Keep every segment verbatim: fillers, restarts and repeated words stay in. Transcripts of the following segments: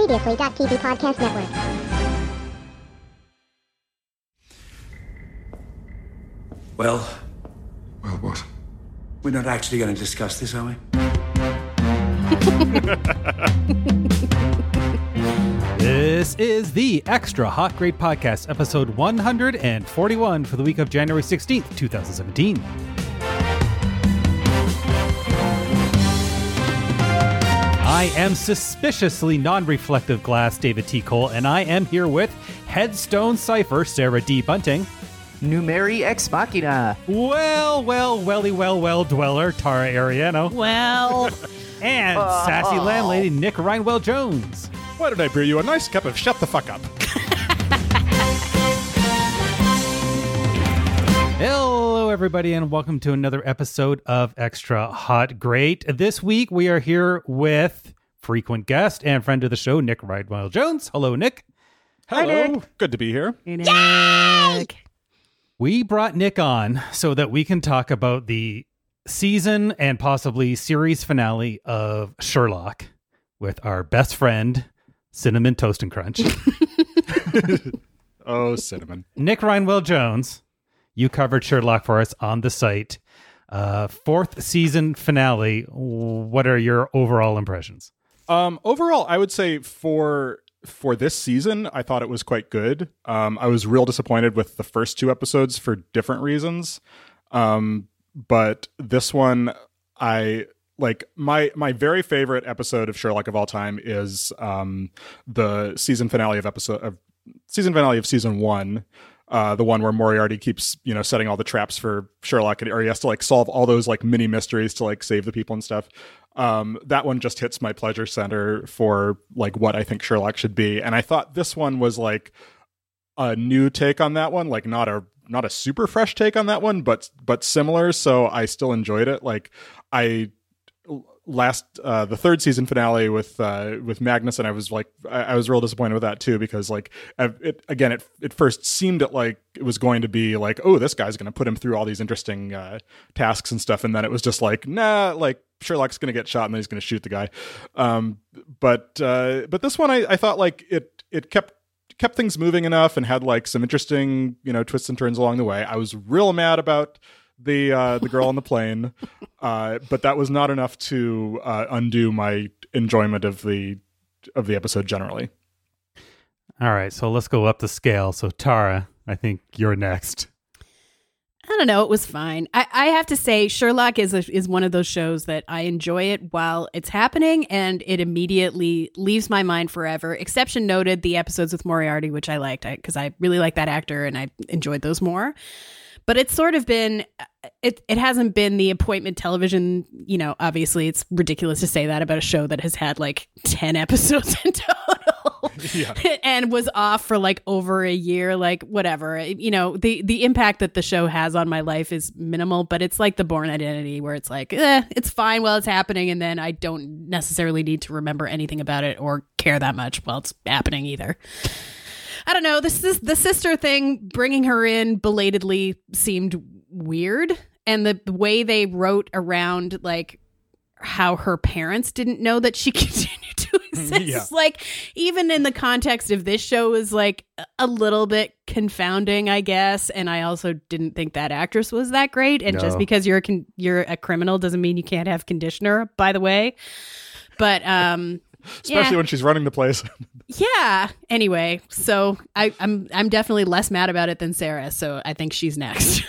Previously T V Podcast Network. Well... Well, what? We're not actually going to discuss this, are we? This is the Extra Hot Grade Podcast, episode one forty-one for the week of January sixteenth, twenty seventeen. I am suspiciously non-reflective glass David T. Cole, and I am here with Headstone Cipher Sarah D. Bunting. Numeri Ex Machina. Well, well, welly, well, well, dweller Tara Ariano. Well. And uh, sassy oh. landlady Nick Rhinewell Jones. Why don't I brew you a nice cup of shut the fuck up? Hello, everybody, and welcome to another episode of Extra Hot Great. This week, we are here with frequent guest and friend of the show, Nick Rhinewell Jones. Hello, Nick. Hello. Hi, Nick. Good to be here. Hey, Nick. Yay! We brought Nick on so that we can talk about the season and possibly series finale of Sherlock with our best friend, Cinnamon Toast and Crunch. Oh, Cinnamon. Nick Rhinewell Jones, you covered Sherlock for us on the site. Uh, fourth season finale. What are your overall impressions? Um, overall, I would say for for this season, I thought it was quite good. Um, I was real disappointed with the first two episodes for different reasons. Um, but this one, I like my my very favorite episode of Sherlock of all time is um, the season finale of episode of season finale of season one. Uh, the one where Moriarty keeps, you know, setting all the traps for Sherlock, or he has to like solve all those like mini mysteries to like save the people and stuff. Um, that one just hits my pleasure center for like what I think Sherlock should be. And I thought this one was like a new take on that one, like not a not a super fresh take on that one, but but similar. So I still enjoyed it. Like I last uh the third season finale with uh with Magnus, and I was like I, I was real disappointed with that too, because like it again it it first seemed it like it was going to be like, oh, this guy's going to put him through all these interesting uh tasks and stuff, and then it was just like, nah, like Sherlock's going to get shot and then he's going to shoot the guy. Um but uh but this one I, I thought like it it kept kept things moving enough and had like some interesting, you know, twists and turns along the way. I was real mad about the uh the girl on the plane, uh but that was not enough to uh undo my enjoyment of the of the episode generally. All right, so let's go up the scale. So Tara, I think you're next. I don't know, it was fine. I, I have to say Sherlock is a, is one of those shows that I enjoy it while it's happening, and it immediately leaves my mind forever. Exception noted, the episodes with Moriarty, which I liked because I, I really like that actor and I enjoyed those more. But it's sort of been, it it hasn't been the appointment television, you know, obviously it's ridiculous to say that about a show that has had like ten episodes in total yeah. and was off for like over a year, like whatever. You know, the, the impact that the show has on my life is minimal, but it's like the Bourne Identity where it's like, eh, it's fine while it's happening, and then I don't necessarily need to remember anything about it or care that much while it's happening either. I don't know. This is the sister thing. Bringing her in belatedly seemed weird, and the, the way they wrote around like how her parents didn't know that she continued to exist, yeah. like even in the context of this show, is like a little bit confounding, I guess. And I also didn't think that actress was that great. And no. just because you're a con- you're a criminal doesn't mean you can't have conditioner, by the way. But um. Especially yeah. when she's running the place. yeah. Anyway, so I, I'm I'm definitely less mad about it than Sarah, so I think she's next.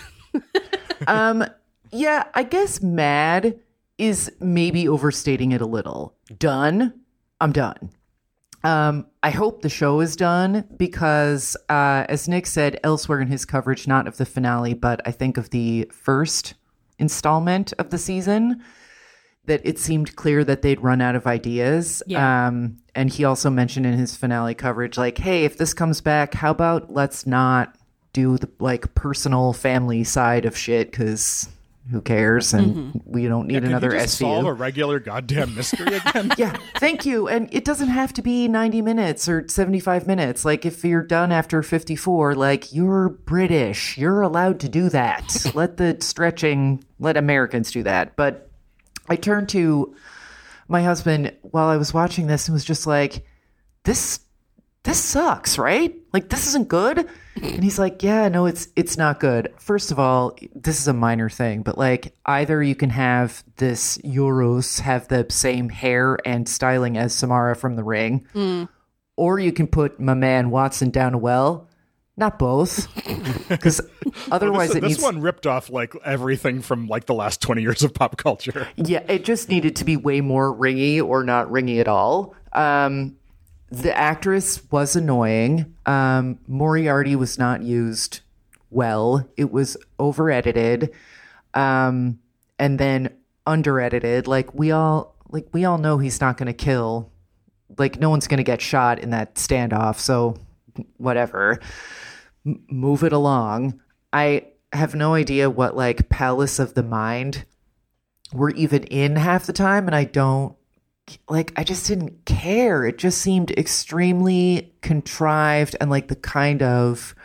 um, yeah, I guess mad is maybe overstating it a little. Done. I'm done. Um, I hope the show is done because, uh, as Nick said elsewhere in his coverage, not of the finale, but I think of the first installment of the season, that it seemed clear that they'd run out of ideas. Yeah. Um, and he also mentioned in his finale coverage, like, hey, if this comes back, how about let's not do the like personal family side of shit, because who cares? And mm-hmm. we don't need yeah, another can you just S V U. Solve a regular goddamn mystery again. Yeah, thank you. And it doesn't have to be ninety minutes or seventy-five minutes. Like if you're done after fifty-four, like you're British, you're allowed to do that. Let the stretching, let Americans do that. But I turned to my husband while I was watching this and was just like, this this sucks, right? Like, this isn't good. And he's like, yeah, no, it's it's not good. First of all, this is a minor thing, but like, either you can have this Euros have the same hair and styling as Samara from The Ring, Mm. or you can put my man Watson down a well. Not both, because otherwise Well, this, it this needs. one ripped off like everything from like the last twenty years of pop culture. Yeah, it just needed to be way more ringy or not ringy at all. Um, the actress was annoying. Um, Moriarty was not used well. It was over edited, um, and then under edited. Like we all, like we all know he's not going to kill. Like no one's going to get shot in that standoff. So whatever. M- move it along. I have no idea what like Palace of the Mind we're even in half the time, and I don't like I just didn't care. It just seemed extremely contrived and like the kind of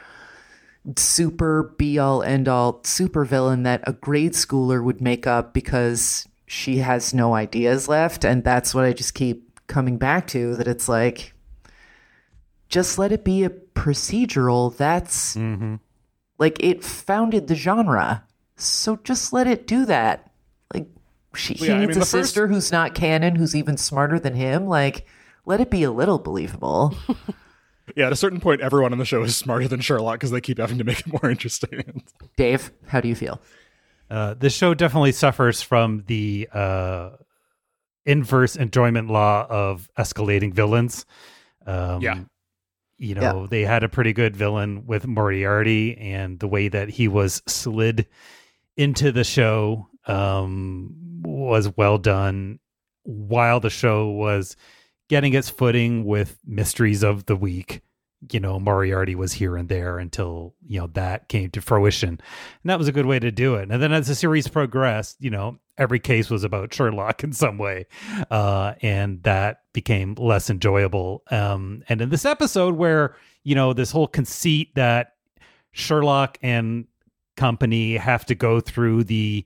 super be all end all super villain that a grade schooler would make up because she has no ideas left. And that's what I just keep coming back to, that it's like, just let it be a procedural. That's Mm-hmm. like, it founded the genre, so just let it do that. Like, she, he Yeah, I needs mean, a the first- sister who's not canon, who's even smarter than him. Like, let it be a little believable. Yeah, at a certain point, everyone on the show is smarter than Sherlock because they keep having to make it more interesting. Dave, how do you feel? Uh, this show definitely suffers from the uh, inverse enjoyment law of escalating villains. Um, Yeah. You know, they had a pretty good villain with Moriarty, and the way that he was slid into the show um, was well done, while the show was getting its footing with mysteries of the week. You know, Moriarty was here and there until, you know, that came to fruition. And that was a good way to do it. And then as the series progressed, you know, every case was about Sherlock in some way. Uh, and that became less enjoyable. Um, and in this episode where, you know, this whole conceit that Sherlock and company have to go through the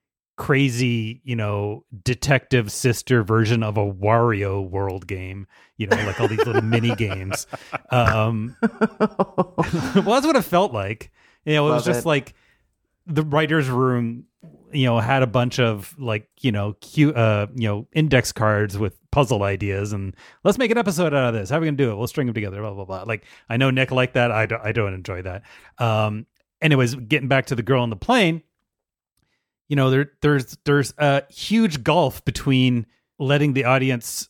crazy, you know, detective sister version of a Wario World game, you know, like all these little mini games. Um, well, that's what it felt like. You know, it was Love just it. like the writer's room, you know, had a bunch of like, you know, cute, uh, you know, index cards with puzzle ideas, and let's make an episode out of this. How are we gonna do it? We'll string them together, blah, blah, blah. Like, I know Nick liked that. I don't, I don't enjoy that. Um, anyways, getting back to the girl on the plane, you know, there, there's, there's a huge gulf between letting the audience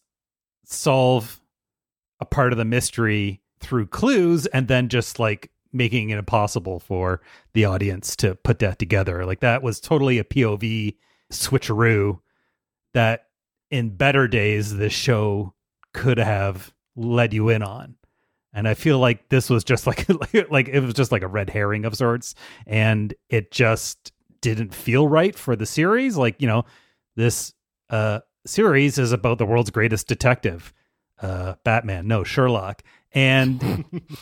solve a part of the mystery through clues and then just like making it impossible for the audience to put that together. Like, that was totally a P O V switcheroo that in better days the show could have led you in on. And I feel like this was just like, like, like it was just like a red herring of sorts, and it just didn't feel right for the series. Like, you know, this uh, series is about the world's greatest detective, uh, Batman, no, Sherlock. And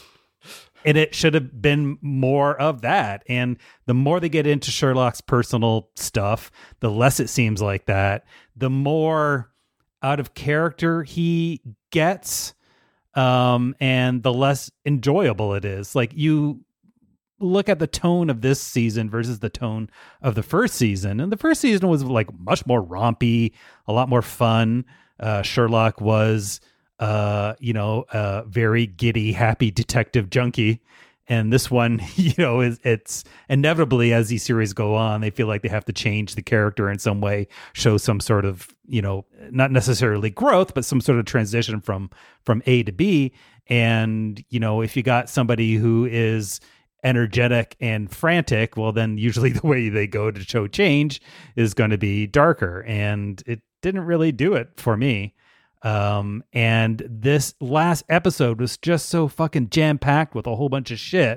and it should have been more of that. And the more they get into Sherlock's personal stuff, the less it seems like that, the more out of character he gets, um, and the less enjoyable it is. Like, you look at the tone of this season versus the tone of the first season, and the first season was like much more rompy, a lot more fun. Uh, Sherlock was, uh, you know, a very giddy, happy detective junkie. And this one, you know, is it's inevitably, as these series go on, they feel like they have to change the character in some way, show some sort of, you know, not necessarily growth, but some sort of transition from from A to B. And, you know, if you got somebody who is energetic and frantic, well, then usually the way they go to show change is going to be darker. And it didn't really do it for me. Um, and this last episode was just so fucking jam packed with a whole bunch of shit,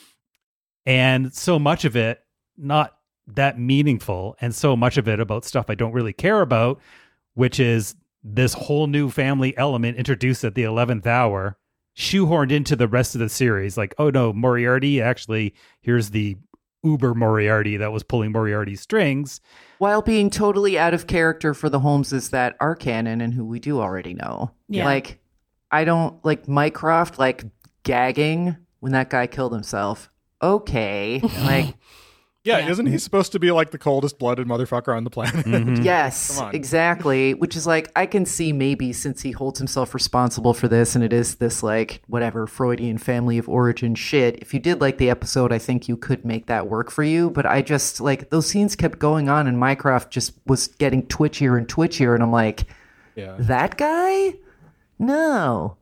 and so much of it not that meaningful, and so much of it about stuff I don't really care about, which is this whole new family element introduced at the eleventh hour, shoehorned into the rest of the series. Like, oh no, Moriarty, actually, here's the uber Moriarty that was pulling Moriarty's strings. While being totally out of character for the Holmeses that are canon and who we do already know. Yeah. Like, I don't like Mycroft like gagging when that guy killed himself. Okay. Like, Yeah, Yeah. isn't he supposed to be like the coldest blooded motherfucker on the planet? Mhm. yes, Come on. exactly. Which is like, I can see maybe since he holds himself responsible for this and it is this like, whatever, Freudian family of origin shit. If you did like the episode, I think you could make that work for you. But I just like, those scenes kept going on and Mycroft just was getting twitchier and twitchier. And I'm like, Yeah. that guy? No.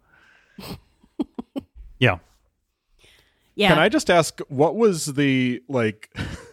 Yeah. Yeah. Can I just ask, what was the, like,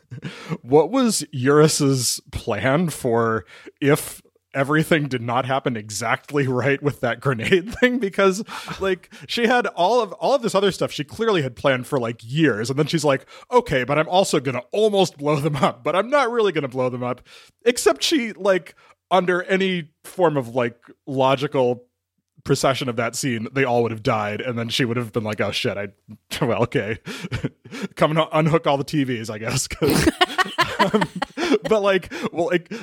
what was Eurus's plan for if everything did not happen exactly right with that grenade thing? Because, like, she had all of all of this other stuff she clearly had planned for, like, years. And then she's like, okay, but I'm also going to almost blow them up. But I'm not really going to blow them up. Except she, like, under any form of, like, logical procession of that scene, they all would have died, and then she would have been like, oh shit, I well, okay. Come and unhook all the T Vs, I guess. 'Cause, um, but like, well, like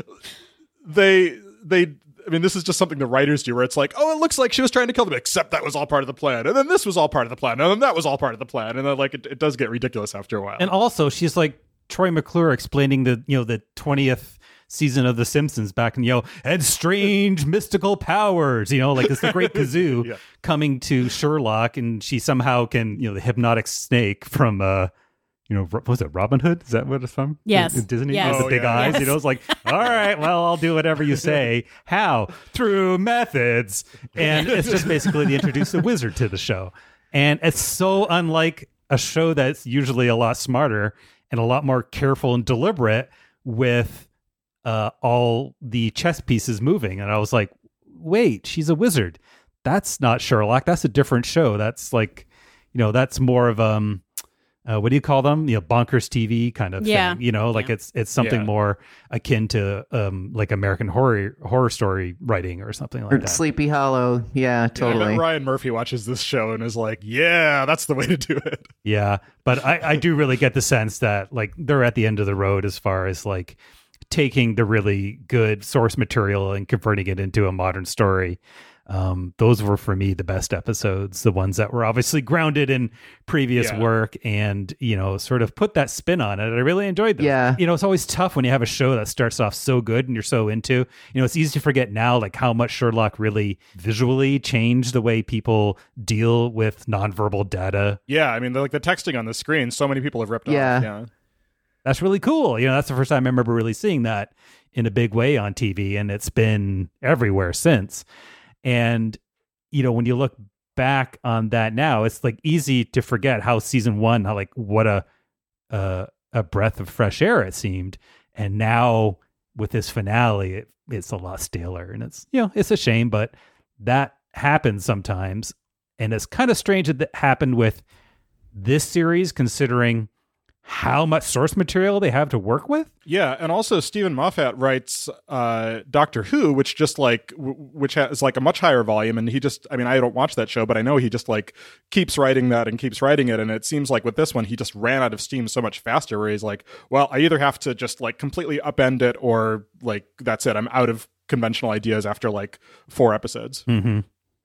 they they I mean, this is just something the writers do where it's like, oh, it looks like she was trying to kill them, except that was all part of the plan. And then this was all part of the plan. And then that was all part of the plan. And then like it, it does get ridiculous after a while. And also, she's like Troy McClure explaining the, you know, the twentieth season of The Simpsons back in, you know, and strange mystical powers, you know, like it's the great kazoo Yeah. coming to Sherlock, and she somehow can, you know, the hypnotic snake from, uh, you know, what was it Robin Hood? Is that what it's from? Yes. In Disney? Yes. With the Oh, big yeah. eyes, Yes. you know, it's like, all right, well, I'll do whatever you say. How? Through methods. And it's just basically to introduce a wizard to the show. And it's so unlike a show that's usually a lot smarter and a lot more careful and deliberate with uh, all the chess pieces moving. And I was like, wait, she's a wizard. That's not Sherlock. That's a different show. That's like, you know, that's more of, um, uh, what do you call them? You know, bonkers T V kind of Yeah. thing. You know, like Yeah. it's it's something Yeah. more akin to um, like American horror horror story writing or something like Or that. Sleepy Hollow. Yeah, Yeah, I totally. bet Ryan Murphy watches this show and is like, yeah, that's the way to do it. Yeah, but I, I do really get the sense that like they're at the end of the road as far as like taking the really good source material and converting it into a modern story. Um, those were for me the best episodes, the ones that were obviously grounded in previous Yeah. work and, you know, sort of put that spin on it. I really enjoyed them. Yeah. You know, it's always tough when you have a show that starts off so good and you're so into, you know, it's easy to forget now, like how much Sherlock really visually changed the way people deal with nonverbal data. Yeah, I mean, the, like the texting on the screen, so many people have ripped Yeah. off. Yeah. That's really cool. You know, that's the first time I remember really seeing that in a big way on T V, and it's been everywhere since. And, you know, when you look back on that now, it's like easy to forget how season one, how like what a uh, a breath of fresh air it seemed. And now with this finale, it, it's a lot staler, and it's, you know, it's a shame, but that happens sometimes. And it's kind of strange that that happened with this series, considering how much source material they have to work with. Yeah, and also Stephen Moffat writes uh, Doctor Who, which just like w- which has like a much higher volume, and he just, I mean, I don't watch that show, but I know he just like keeps writing that and keeps writing it, and it seems like with this one, he just ran out of steam so much faster, where he's like, well, I either have to just like completely upend it, or like that's it, I'm out of conventional ideas after like four episodes. Mm-hmm.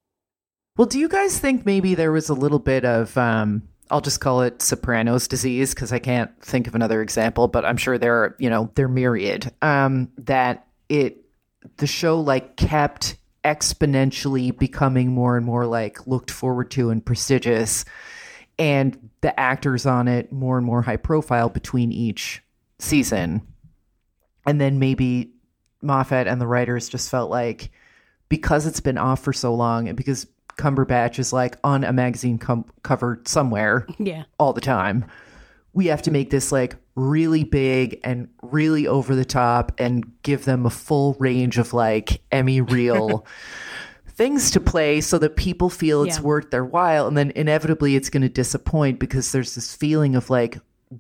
Well, do you guys think maybe there was a little bit of, um, I'll just call it Sopranos disease because I can't think of another example, but I'm sure there are, you know, they're myriad, um, that it, the show like kept exponentially becoming more and more like looked forward to and prestigious, and the actors on it more and more high profile between each season. And then maybe Moffat and the writers just felt like, because it's been off for so long and because Cumberbatch is like on a magazine com- cover somewhere Yeah. all the time, we have to make this like really big and really over the top and give them a full range of like Emmy reel things to play so that people feel it's Yeah. worth their while. And then inevitably it's going to disappoint because there's this feeling of like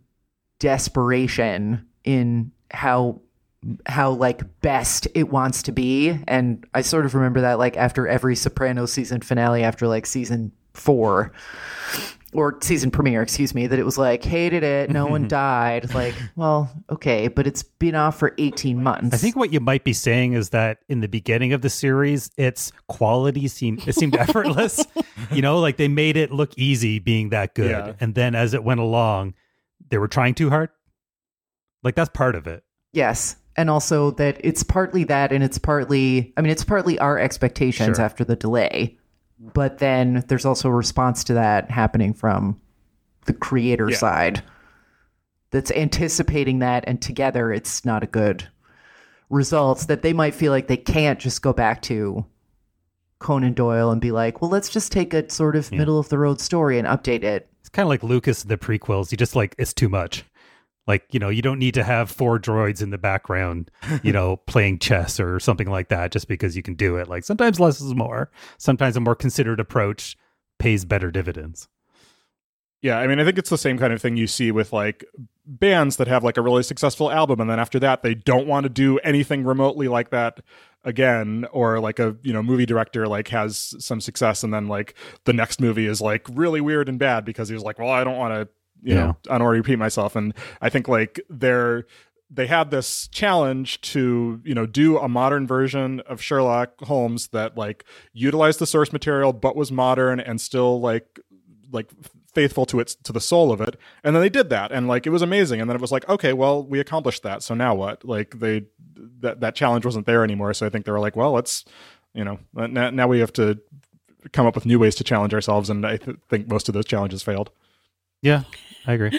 desperation in how how like best it wants to be. And I sort of remember that like after every Sopranos season finale, after like season four, or season premiere, excuse me, that it was like, hated it, no one died. Like, well, okay, but it's been off for eighteen months. I think what you might be saying is that in the beginning of the series, its quality seemed it seemed effortless. You know, like they made it look easy being that good. Yeah. And then as it went along, they were trying too hard. Like that's part of it. Yes. And also that it's partly that, and it's partly, I mean, it's partly our expectations Sure. after the delay. But then there's also a response to that happening from the creator Yeah. side that's anticipating that, and together it's not a good result, that they might feel like they can't just go back to Conan Doyle and be like, well, let's just take a sort of middle of the road story and update it. It's kind of like Lucas, the prequels. You just like, it's too much. Like, you know, you don't need to have four droids in the background, you know, playing chess or something like that just because you can do it. Like sometimes less is more. Sometimes a more considered approach pays better dividends. Yeah, I mean, I think it's the same kind of thing you see with like bands that have like a really successful album, and then after that, they don't want to do anything remotely like that again. Or like a you know movie director like has some success, and then like the next movie is like really weird and bad because he was like, well, I don't want to, you Yeah. know, I don't want to repeat myself. And I think like they're they had this challenge to, you know, do a modern version of Sherlock Holmes that like utilized the source material but was modern and still like like faithful to its to the soul of it. And then they did that, and like it was amazing. And then it was like, okay, well, we accomplished that, so now what? Like they that that challenge wasn't there anymore. So I think they were like, well, let's, you know, now, now we have to come up with new ways to challenge ourselves. And I th- think most of those challenges failed. Yeah, I agree.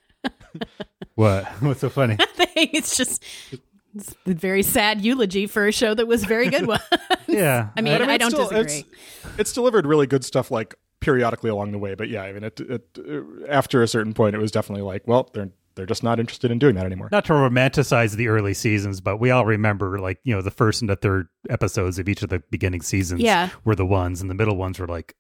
What? What's so funny? Nothing. It's just it's a very sad eulogy for a show that was very good one. Yeah. I mean, But I, it's don't still- disagree. It's, it's delivered really good stuff like periodically along the way. But yeah, I mean, it, it, it after a certain point, it was definitely like, well, they're they're just not interested in doing that anymore. Not to romanticize the early seasons, but we all remember like, you know, the first and the third episodes of each of the beginning seasons Yeah. were the ones, and the middle ones were like,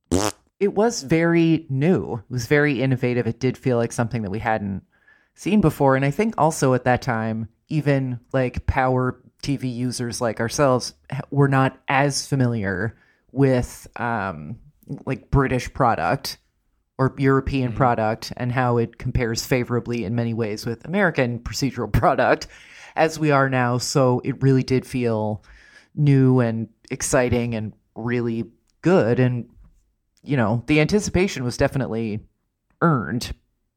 It was very new. It was very innovative. It did feel like something that we hadn't seen before. And I think also at that time, even like power T V users like ourselves were not as familiar with um, like British product or European Mm-hmm. product and how it compares favorably in many ways with American procedural product as we are now. So it really did feel new and exciting and really good. And you know, the anticipation was definitely earned,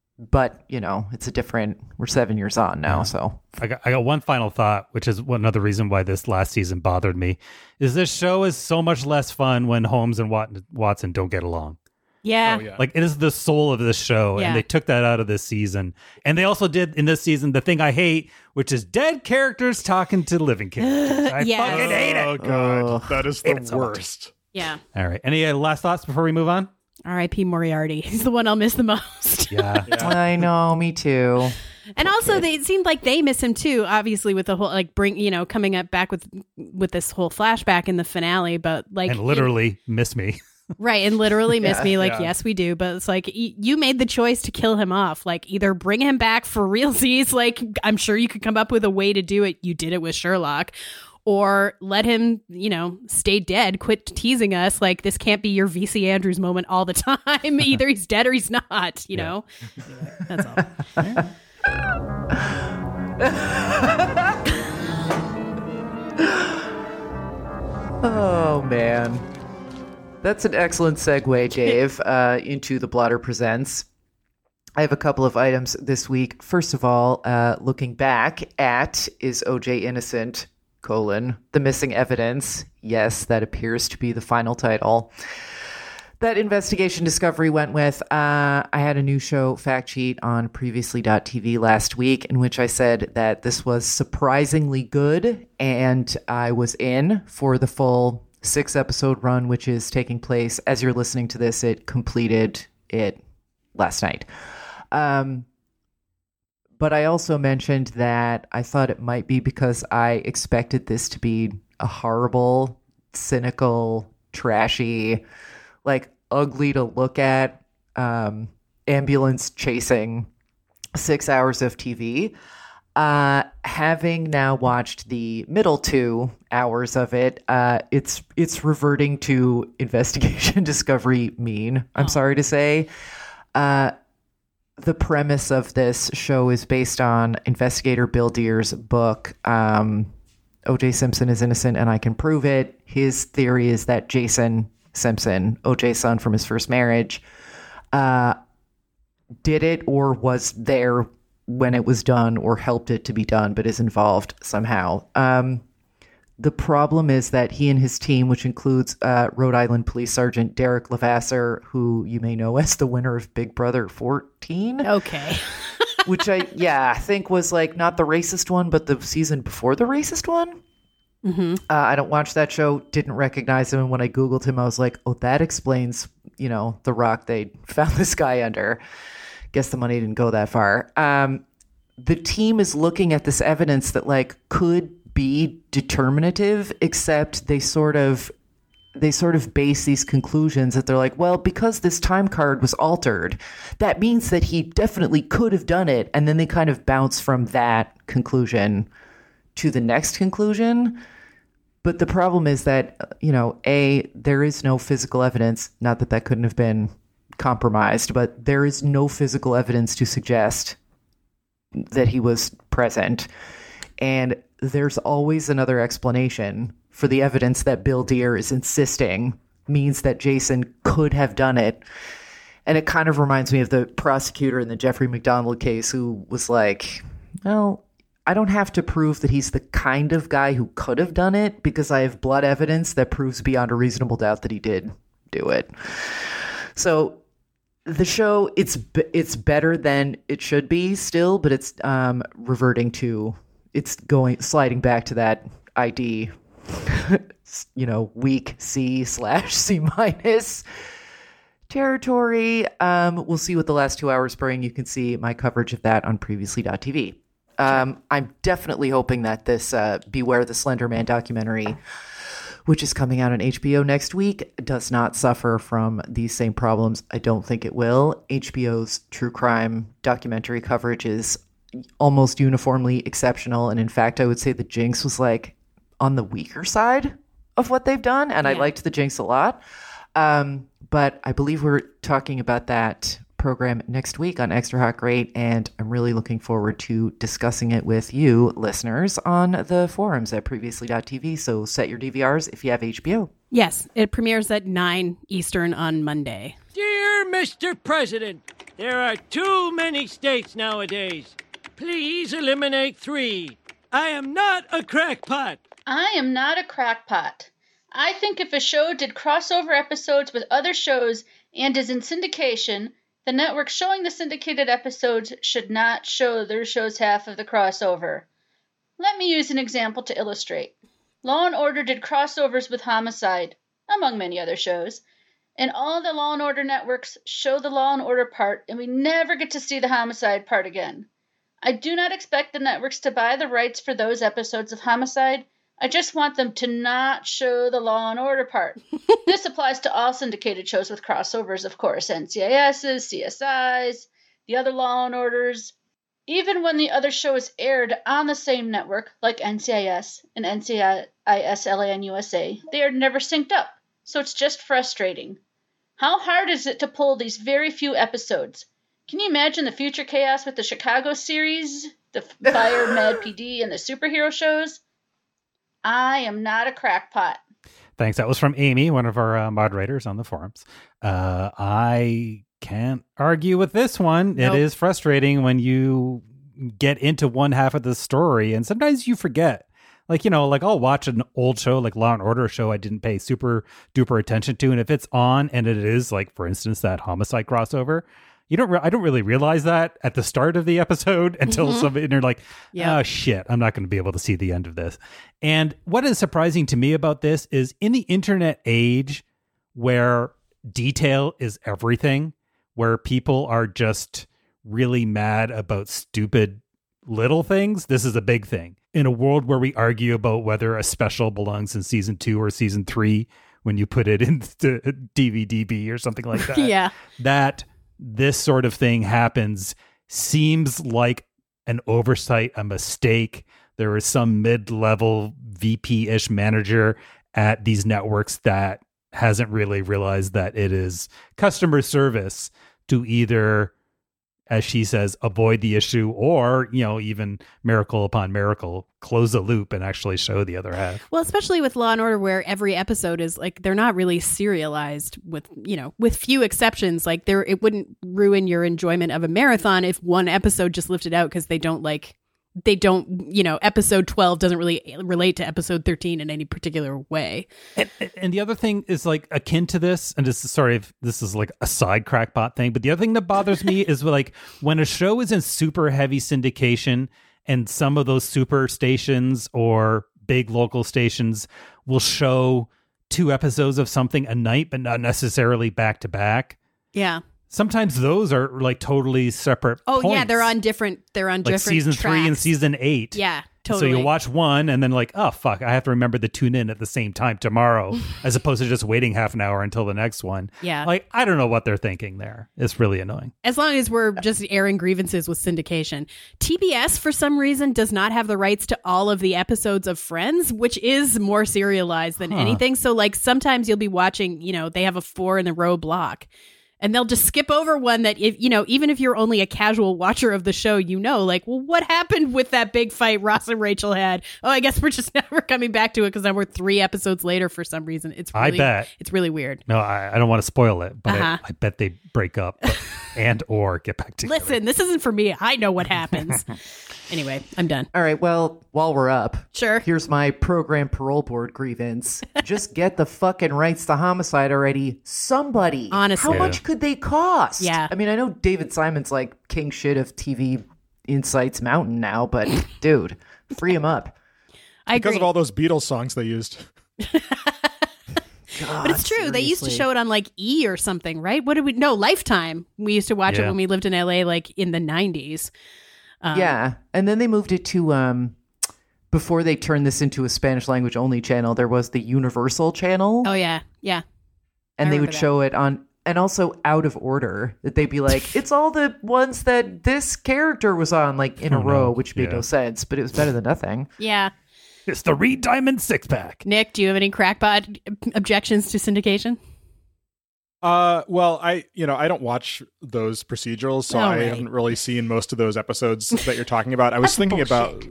but you know, it's a different, we're seven years on now. So I got, I got one final thought, which is one other reason why this last season bothered me, is this show is so much less fun when Holmes and Wat- Watson don't get along. Yeah. Oh, yeah. Like it is the soul of this show, Yeah. and they took that out of this season. And they also did in this season the thing I hate, which is dead characters talking to living characters. I Yes. fucking hate it. Oh god, Ugh. that is Hate the it so much. worst. Yeah. All right. Any uh, last thoughts before we move on? R I P Moriarty. He's the one I'll miss the most. Yeah. I know, me too. And also, they, it seemed like they miss him too. Obviously, with the whole like bring you know coming up back with with this whole flashback in the finale, but like And literally miss me. right, and literally miss Yeah. me. Like Yeah. yes, we do, but it's like y- you made the choice to kill him off. Like either bring him back for realsies. Like I'm sure you could come up with a way to do it. You did it with Sherlock. Or let him, you know, stay dead. Quit teasing us. Like this can't be your V C Andrews moment all the time. Either he's dead or he's not. You Yeah. know, that's all. Oh man. That's an excellent segue, Dave, uh, into the Blotter Presents. I have a couple of items this week. First of all, uh, looking back at Is O J Innocent, colon, The Missing Evidence. Yes, that appears to be the final title. That investigation Discovery went with. Uh, I had a new show fact sheet on previously dot t v last week in which I said that this was surprisingly good, and I was in for the full six episode run, which is taking place as you're listening to this. It completed it last night. Um, but I also mentioned that I thought it might be because I expected this to be a horrible, cynical, trashy, like ugly to look at um, ambulance chasing six hours of T V. Uh, having now watched the middle two hours of it, uh, it's it's reverting to investigation Discovery mean. I'm sorry to say. Uh, the premise of this show is based on investigator Bill Deer's book, um, O J Simpson is Innocent and I Can Prove It. His theory is that Jason Simpson, O J's son from his first marriage, uh, did it or was there when it was done or helped it to be done, but is involved somehow. Um, the problem is that he and his team, which includes uh, Rhode Island Police Sergeant Derek Levasseur, who you may know as the winner of Big Brother fourteen. Okay. Which I, yeah, I think was like not the racist one, but the season before the racist one. Mm-hmm. Uh, I don't watch that show, didn't recognize him. And when I Googled him, I was like, oh, that explains, you know, the rock they found this guy under. Guess the money didn't go that far. Um, the team is looking at this evidence that like could be determinative, except they sort of they sort of base these conclusions that they're like, well, because this time card was altered, that means that he definitely could have done it. And then they kind of bounce from that conclusion to the next conclusion. But the problem is that, you know, A, there is no physical evidence, not that that couldn't have been compromised, but there is no physical evidence to suggest that he was present. And there's always another explanation for the evidence that Bill Deer is insisting means that Jason could have done it. And it kind of reminds me of the prosecutor in the Jeffrey McDonald case who was like, well, I don't have to prove that he's the kind of guy who could have done it because I have blood evidence that proves beyond a reasonable doubt that he did do it. So the show, it's it's better than it should be still, but it's um, reverting to, it's going, sliding back to that I D, you know, weak C slash C minus territory. Um, we'll see what the last two hours bring. You can see my coverage of that on previously dot t v. Um, I'm definitely hoping that this uh, Beware the Slender Man documentary, which is coming out on H B O next week, does not suffer from these same problems. I don't think it will. H B O's true crime documentary coverage is almost uniformly exceptional. And in fact, I would say the Jinx was like on the weaker side of what they've done. And yeah. I liked the Jinx a lot. Um, but I believe we're talking about that program next week on Extra Hot Great, and I'm really looking forward to discussing it with you listeners on the forums at previously dot t v. So set your D V Rs if you have H B O. Yes, it premieres at nine Eastern on Monday. Dear Mister President, there are too many states nowadays. Please eliminate three. I am not a crackpot. I am not a crackpot. I think if a show did crossover episodes with other shows and is in syndication, the network showing the syndicated episodes should not show their show's half of the crossover. Let me use an example to illustrate. Law and Order did crossovers with Homicide, among many other shows, and all the Law and Order networks show the Law and Order part, and we never get to see the Homicide part again. I do not expect the networks to buy the rights for those episodes of Homicide. I just want them to not show the Law and Order part. This applies to all syndicated shows with crossovers, of course, N C I S's, C S Is, the other Law and Orders. Even when the other show is aired on the same network, like N C I S and N C I S L A N U S A, they are never synced up, so it's just frustrating. How hard is it to pull these very few episodes? Can you imagine the future chaos with the Chicago series, the Fire, Mad P D, and the superhero shows? I am not a crackpot. Thanks. That was from Amy, one of our uh, moderators on the forums. Uh, I can't argue with this one. Nope. It is frustrating when you get into one half of the story and sometimes you forget. Like, you know, like I'll watch an old show, like Law and Order show I didn't pay super duper attention to. And if it's on and it is like, for instance, that Homicide crossover, You don't. Re- I don't really realize that at the start of the episode until Mm-hmm. somebody and you're like, Yeah. "Oh shit, I'm not going to be able to see the end of this." And what is surprising to me about this is in the internet age, where detail is everything, where people are just really mad about stupid little things. This is a big thing in a world where we argue about whether a special belongs in season two or season three when you put it into D V D B or something like that. Yeah. That. This sort of thing happens seems like an oversight, a mistake. There is some mid-level V P-ish manager at these networks that hasn't really realized that it is customer service to either, as she says, avoid the issue, or, you know, even miracle upon miracle, close the loop and actually show the other half. Well, especially with Law and Order, where every episode is like, they're not really serialized, with, you know, with few exceptions. Like, there, it wouldn't ruin your enjoyment of a marathon if one episode just lifted out because they don't like, they don't, you know, episode twelve doesn't really relate to episode thirteen in any particular way. And, and the other thing is like akin to this, and this is sorry if this is like a side crackpot thing, but the other thing that bothers me is like when a show is in super heavy syndication and some of those super stations or big local stations will show two episodes of something a night, but not necessarily back to back. Yeah. Sometimes those are like totally separate Oh points. yeah, they're on different. They're on like different season tracks. three and season eight. Yeah, totally. So you watch one and then like, oh fuck, I have to remember to tune in at the same time tomorrow, as opposed to just waiting half an hour until the next one. Yeah. Like I don't know what they're thinking there. It's really annoying. As long as we're just airing grievances with syndication. T B S, for some reason, does not have the rights to all of the episodes of Friends, which is more serialized than Huh. anything. So like sometimes you'll be watching, you know, they have a four in a row block. And they'll just skip over one that, if you know, even if you're only a casual watcher of the show, you know, like, well, what happened with that big fight Ross and Rachel had? Oh, I guess we're just never coming back to it because now we're three episodes later for some reason. It's really, I bet. It's really weird. No, I, I don't want to spoil it, but Uh-huh. I, I bet they break up and or get back together. Listen, this isn't for me. I know what happens. Anyway, I'm done. All right, well, while we're up, Sure. here's my program parole board grievance. Just get the fucking rights to Homicide already. Somebody. Honestly. How much could they cost? Yeah. I mean, I know David Simon's like king shit of T V Insights Mountain now, but dude, free him up. I Because agree. of all those Beatles songs they used. God, But it's true. They used to seriously. show it on like E or something, right? What did we? No, Lifetime. We used to watch it Yeah. when we lived in L A, like in the nineties. Um, Yeah, and then they moved it to um before they turned this into a Spanish language only channel. There was the Universal channel, Oh yeah, yeah. and I they remember would that. show it on, and also out of order. That they'd be like, it's all the ones that this character was on, like in a Oh, no. row, which made Yeah. no sense, but it was better than nothing. Yeah. It's the Reed Diamond six pack. Nick, do you have any crackpot objections to syndication? Uh, well, I you know I don't watch those procedurals, so Oh, I right. haven't really seen most of those episodes that you're talking about. I was thinking about,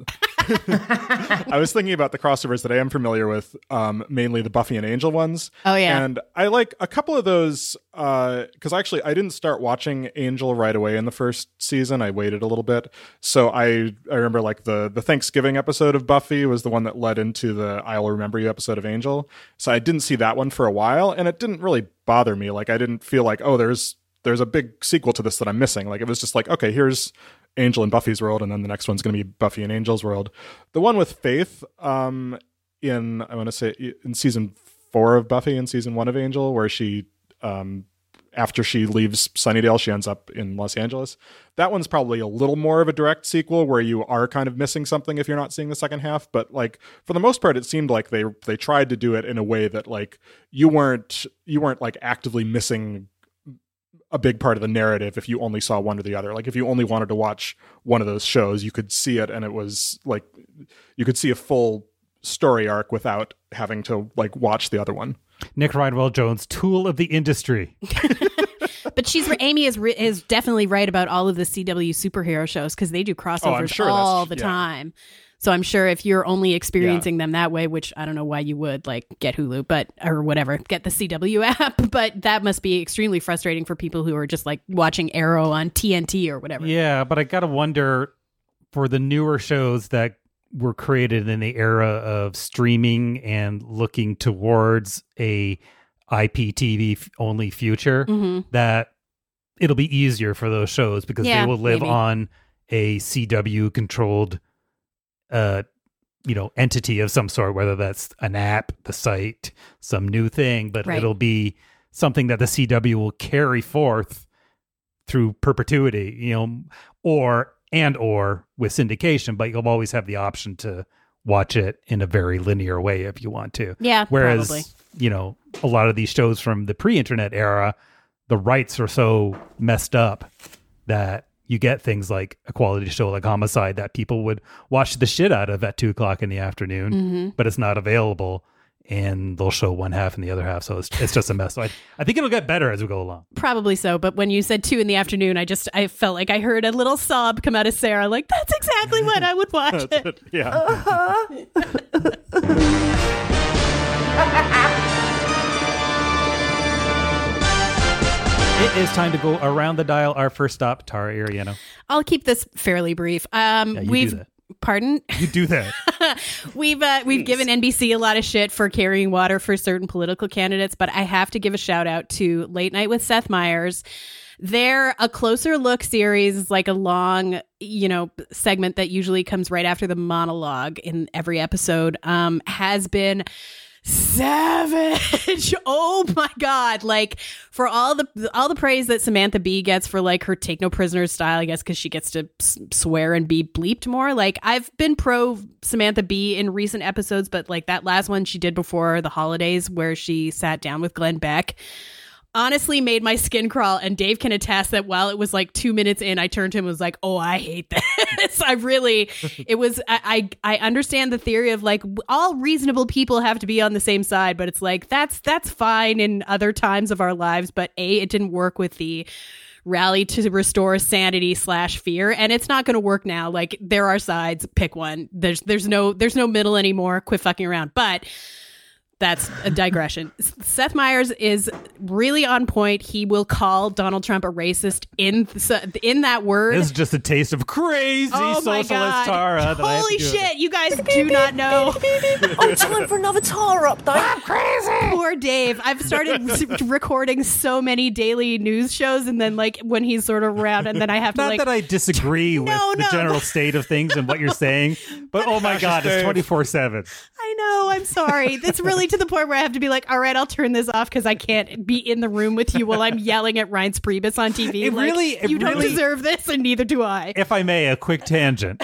I was thinking about the crossovers that I am familiar with, um, mainly the Buffy and Angel ones. Oh, yeah. and I like a couple of those because actually I didn't start watching Angel right away in the first season. I waited a little bit, so I I remember like the the Thanksgiving episode of Buffy was the one that led into the I'll Remember You episode of Angel. So I didn't see that one for a while, and it didn't really bother me. Like I didn't feel like, oh, there's there's a big sequel to this that I'm missing. Like it was just like, okay, here's Angel and Buffy's world, and then the next one's going to be Buffy and Angel's world. The one with Faith, um, in I want to say in season four of Buffy and season one of Angel, where she, um, after she leaves Sunnydale, she ends up in Los Angeles. That one's probably a little more of a direct sequel where you are kind of missing something if you're not seeing the second half. But like for the most part, it seemed like they they tried to do it in a way that like you weren't you weren't like actively missing a big part of the narrative if you only saw one or the other. Like if you only wanted to watch one of those shows, you could see it, and it was like you could see a full story arc without having to like watch the other one. Nick Rydwell Jones, tool of the industry. But she's Amy is re- is definitely right about all of the C W superhero shows because they do crossovers sure that's- all the yeah. time. So I'm sure if you're only experiencing them that way, which I don't know why you would, like get Hulu, but or whatever, get the C W app. But that must be extremely frustrating for people who are just like watching Arrow on T N T or whatever. Yeah, but I gotta wonder for the newer shows that were created in the era of streaming and looking towards a I P T V f- only future, Mhm. that it'll be easier for those shows because Yeah, they will live maybe. on a C W controlled uh you know entity of some sort, whether that's an app, the site, some new thing, but Right. it'll be something that the C W will carry forth through perpetuity, you know, or and or with syndication, but you'll always have the option to watch it in a very linear way if you want to. Yeah, Whereas, probably. you know, a lot of these shows from the pre-internet era, the rights are so messed up that you get things like a quality show like Homicide that people would watch the shit out of at two o'clock in the afternoon, Mhm. but it's not available and they'll show one half and the other half. So it's, it's just a mess. So I, I think it'll get better as we go along. Probably so. But when you said two in the afternoon, I just I felt like I heard a little sob come out of Sarah. Like, that's exactly when I would watch it. it. Yeah. Uh-huh. It is time to go around the dial. Our first stop, Tara Ariano. I'll keep this fairly brief. Um, Yeah, you we've do that. Pardon? You do that. we've uh, we've given N B C a lot of shit for carrying water for certain political candidates, but I have to give a shout out to Late Night with Seth Meyers. They're a closer look series, like a long, you know, segment that usually comes right after the monologue in every episode, um, has been savage. Oh my God. Like, for all the all the praise that Samantha Bee gets for like her take no prisoners style, I guess because she gets to s- swear and be bleeped more. Like, I've been pro Samantha Bee in recent episodes, but like that last one she did before the holidays where she sat down with Glenn Beck honestly made my skin crawl. And Dave can attest that while it was like two minutes in, I turned to him and was like, oh, I hate this. I really, it was, I, I, I understand the theory of like all reasonable people have to be on the same side, but it's like, that's, that's fine in other times of our lives. But A, it didn't work with the rally to restore sanity slash fear. And it's not going to work now. Like, there are sides, pick one. There's, there's no, there's no middle anymore. Quit fucking around. But that's a digression. Seth Meyers is really on point. He will call Donald Trump a racist in in that word. This is just a taste of crazy Oh my socialist God. Tara. that I have to Holy do with shit, you guys do not know. Oh, time for another Tara update. I'm crazy. Poor Dave. I've started s- recording so many daily news shows, and then like when he's sort of around, and then I have to Not like. that I disagree with No, the no. general state of things and what you're saying, but oh my God, it's twenty-four seven. I know. I'm sorry. It's really to the point where I have to be like, all right, I'll turn this off because I can't be in the room with you while I'm yelling at Reince Priebus on T V. It Like, really- it you don't really- deserve this, and neither do I. If I may, a quick tangent.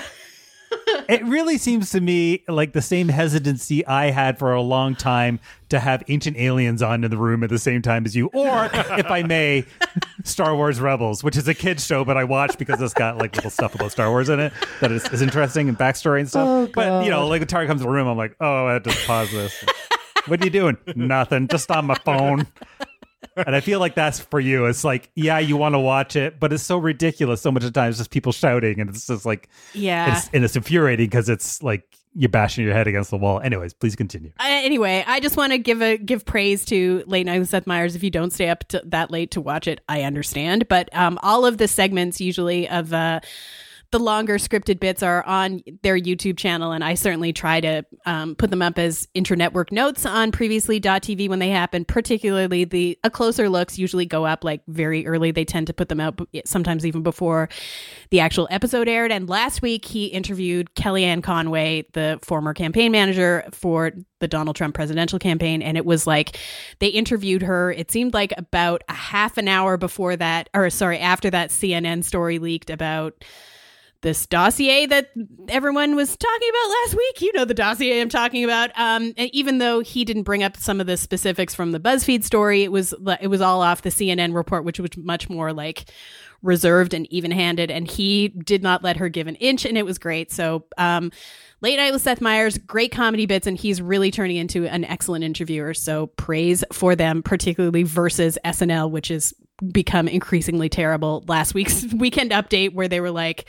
It really seems to me like the same hesitancy I had for a long time to have Ancient Aliens on in the room at the same time as you, or if I may, Star Wars Rebels, which is a kid's show, but I watch because it's got like little stuff about Star Wars in it that is, is interesting and backstory and stuff. Oh, but you know, God. like the Tara comes in the room, I'm like, oh, I had to pause this. What are you doing? Nothing. Just on my phone. And I feel like that's for you. It's like, yeah, you want to watch it, but it's so ridiculous. So much of the time, it's just people shouting, and it's just like, Yeah. it's, and it's infuriating because it's like you're bashing your head against the wall. Anyways, please continue. Uh, anyway, I just want to give a give praise to Late Night with Seth Meyers. If you don't stay up to that late to watch it, I understand. But um, all of the segments usually of uh, the longer scripted bits are on their YouTube channel, and I certainly try to um, put them up as internetwork notes on previously dot t v when they happen. Particularly the a closer looks usually go up like very early. They tend to put them out sometimes even before the actual episode aired. And last week he interviewed Kellyanne Conway, the former campaign manager for the Donald Trump presidential campaign. And it was like they interviewed her. It seemed like about a half an hour before that, or sorry, after that C N N story leaked about this dossier that everyone was talking about last week. You know the dossier I'm talking about. Um, and even though he didn't bring up some of the specifics from the BuzzFeed story, it was it was all off the C N N report, which was much more like reserved and even-handed. And he did not let her give an inch, and it was great. So um, Late Night with Seth Meyers, great comedy bits, and he's really turning into an excellent interviewer. So praise for them, particularly versus S N L, which has become increasingly terrible. Last week's Weekend Update, where they were like,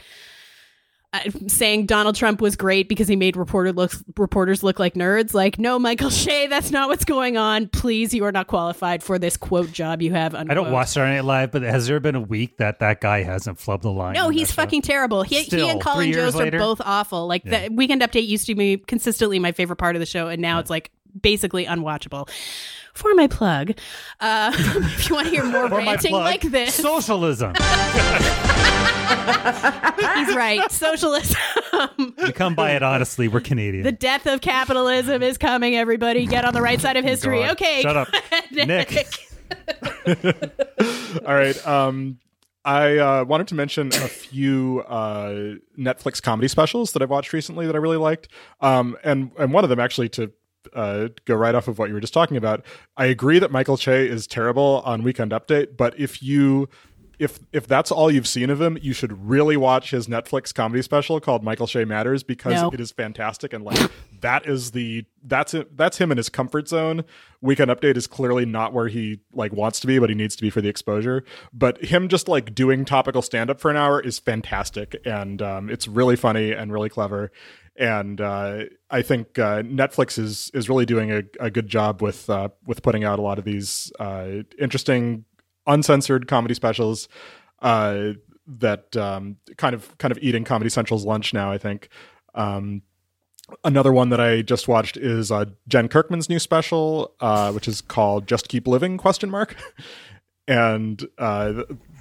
saying Donald Trump was great because he made reporter looks, reporters look like nerds. Like, no, Michael Shea, that's not what's going on. Please, you are not qualified for this quote job you have. Unquote. I don't watch Saturday Night Live, but has there been a week that that guy hasn't flubbed the line? No, on he's that show? fucking terrible. He, Still, he and three Colin years Jost are later? both awful. Like, Yeah. the Weekend Update used to be consistently my favorite part of the show, and now it's like basically unwatchable. For my plug, uh, if you want to hear more For my ranting plug, like this, socialism. he's right. Socialism. We come by it honestly. We're Canadian. The death of capitalism is coming, everybody. Get on the right side of history. God. Okay. Shut up. Nick. All right. Um, I uh, wanted to mention a few uh, Netflix comedy specials that I've watched recently that I really liked. Um, and, and one of them actually to uh, go right off of what you were just talking about. I agree that Michael Che is terrible on Weekend Update, but if you if if that's all you've seen of him, you should really watch his Netflix comedy special called Michael Shea Matters, because No. it is fantastic. And like that is the that's it that's him in his comfort zone. Weekend Update is clearly not where he like wants to be, but he needs to be for the exposure. But him just like doing topical stand up for an hour is fantastic, and um, it's really funny and really clever. And uh, I think uh, Netflix is is really doing a, a good job with uh, with putting out a lot of these uh, interesting, uncensored comedy specials uh, that um, kind of kind of eating Comedy Central's lunch now. I think um, another one that I just watched is uh, Jen Kirkman's new special, uh, which is called "Just Keep Living?" question mark, and. Uh,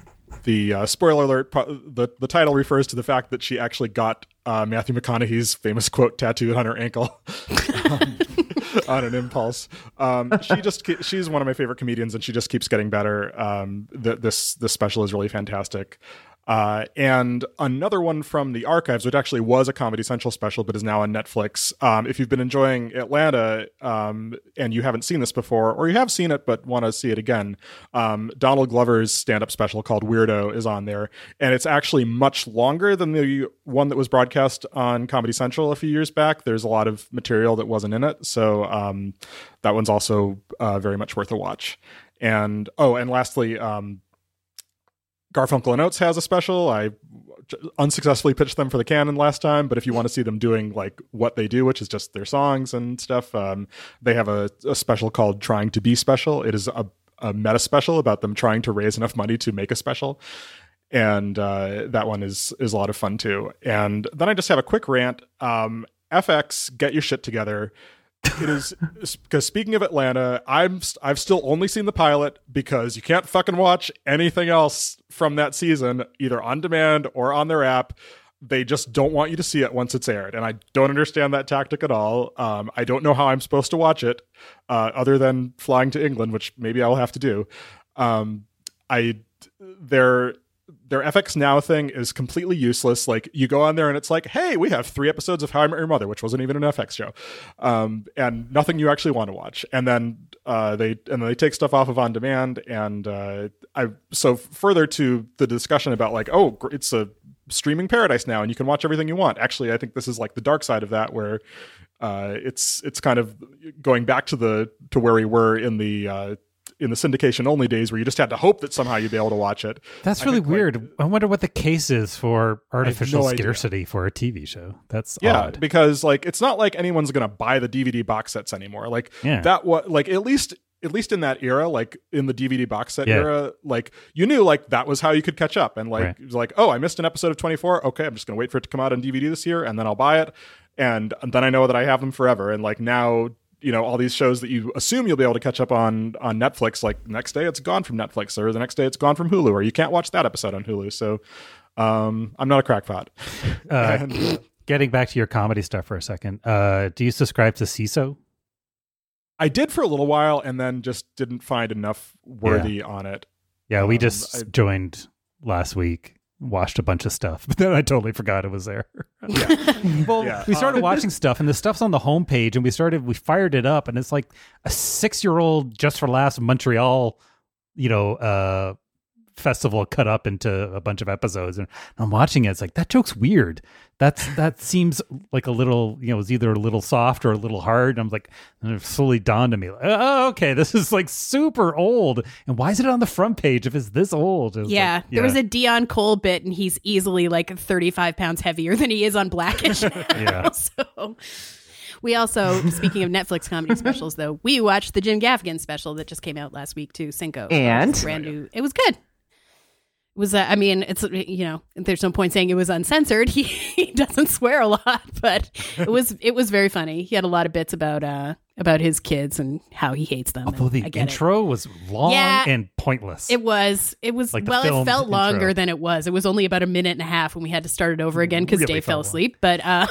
The uh, spoiler alert, the, the title refers to the fact that she actually got uh, Matthew McConaughey's famous quote tattooed on her ankle um, on an impulse. Um, she just she's one of my favorite comedians, and she just keeps getting better. Um, th- this this special is really fantastic. Uh, and another one from the archives, which actually was a Comedy Central special, but is now on Netflix. Um, if you've been enjoying Atlanta um, and you haven't seen this before, or you have seen it but want to see it again, um, Donald Glover's stand-up special called Weirdo is on there. And it's actually much longer than the one that was broadcast on Comedy Central a few years back. There's a lot of material that wasn't in it. So um, that one's also uh, very much worth a watch. And, oh, and lastly, um, Garfunkel and Oates has a special. I unsuccessfully pitched them for the Canon last time, but if you want to see them doing like what they do, which is just their songs and stuff, um, they have a, a special called Trying to Be Special. It is a, a meta special about them trying to raise enough money to make a special. And uh, that one is is a lot of fun too. And then I just have a quick rant. Um, F X, get your shit together. It is because speaking of Atlanta, I'm I've still only seen the pilot because you can't fucking watch anything else from that season, either on demand or on their app. They just don't want you to see it once it's aired, and I don't understand that tactic at all. Um, I don't know how I'm supposed to watch it, uh, other than flying to England, which maybe I'll have to do. Um, I they're. Their F X Now thing is completely useless. Like you go on there and it's like, hey, we have three episodes of How I Met Your Mother, which wasn't even an F X show, um, and nothing you actually want to watch. And then uh, they and then they take stuff off of on demand. And uh, I so further to the discussion about like, oh, it's a streaming paradise now, and you can watch everything you want. Actually, I think this is like the dark side of that, where uh, it's it's kind of going back to the to where we were in the. Uh, in the syndication only days where you just had to hope that somehow you'd be able to watch it. That's really think, weird. like, I wonder what the case is for artificial no scarcity idea. for a T V show. That's yeah, odd. because like it's not like anyone's going to buy the D V D box sets anymore. Like Yeah. that what like at least at least in that era, like in the D V D box set Yeah. era, like you knew like that was how you could catch up. And like Right. it was like, oh, I missed an episode of twenty-four. Okay, I'm just going to wait for it to come out on D V D this year, and then I'll buy it, and, and then I know that I have them forever. And like now, you know, all these shows that you assume you'll be able to catch up on on Netflix, like the next day it's gone from Netflix, or the next day it's gone from Hulu, or you can't watch that episode on Hulu. So um, I'm not a crackpot. Uh, And, getting back to your comedy stuff for a second, uh, do you subscribe to C I S O? I did for a little while, and then just didn't find enough worthy on it. Yeah, we Um, just I- joined last week, watched a bunch of stuff, but then I totally forgot it was there. Yeah. Well, Yeah. we started Um, watching stuff, and the stuff's on the homepage, and we started, we fired it up, and it's like a six-year-old Just for Laughs Montreal, you know, uh, festival cut up into a bunch of episodes, and I'm watching it. It's like, that joke's weird. That's that seems like a little, you know, it's either a little soft or a little hard. And I'm like, and it slowly dawned on me, like, oh, okay, this is like super old. And why is it on the front page if it's this old? It was Yeah, like, there was a Dion Cole bit, and he's easily like thirty-five pounds heavier than he is on Blackish. Yeah. So we also, speaking of Netflix comedy specials, though, we watched the Jim Gaffigan special that just came out last week too, Cinco. And? It's brand new. It was good. It was uh, I mean, it's, you know, there's no point saying it was uncensored. He, he doesn't swear a lot, but it was it was very funny. He had a lot of bits about uh about his kids and how he hates them. Although and the I get intro was long Yeah. and pointless. It was. It was. Like the well, it filmed felt longer intro. than it was. It was only about a minute and a half when we had to start it over again because Really Dave fell felt long. asleep. But uh,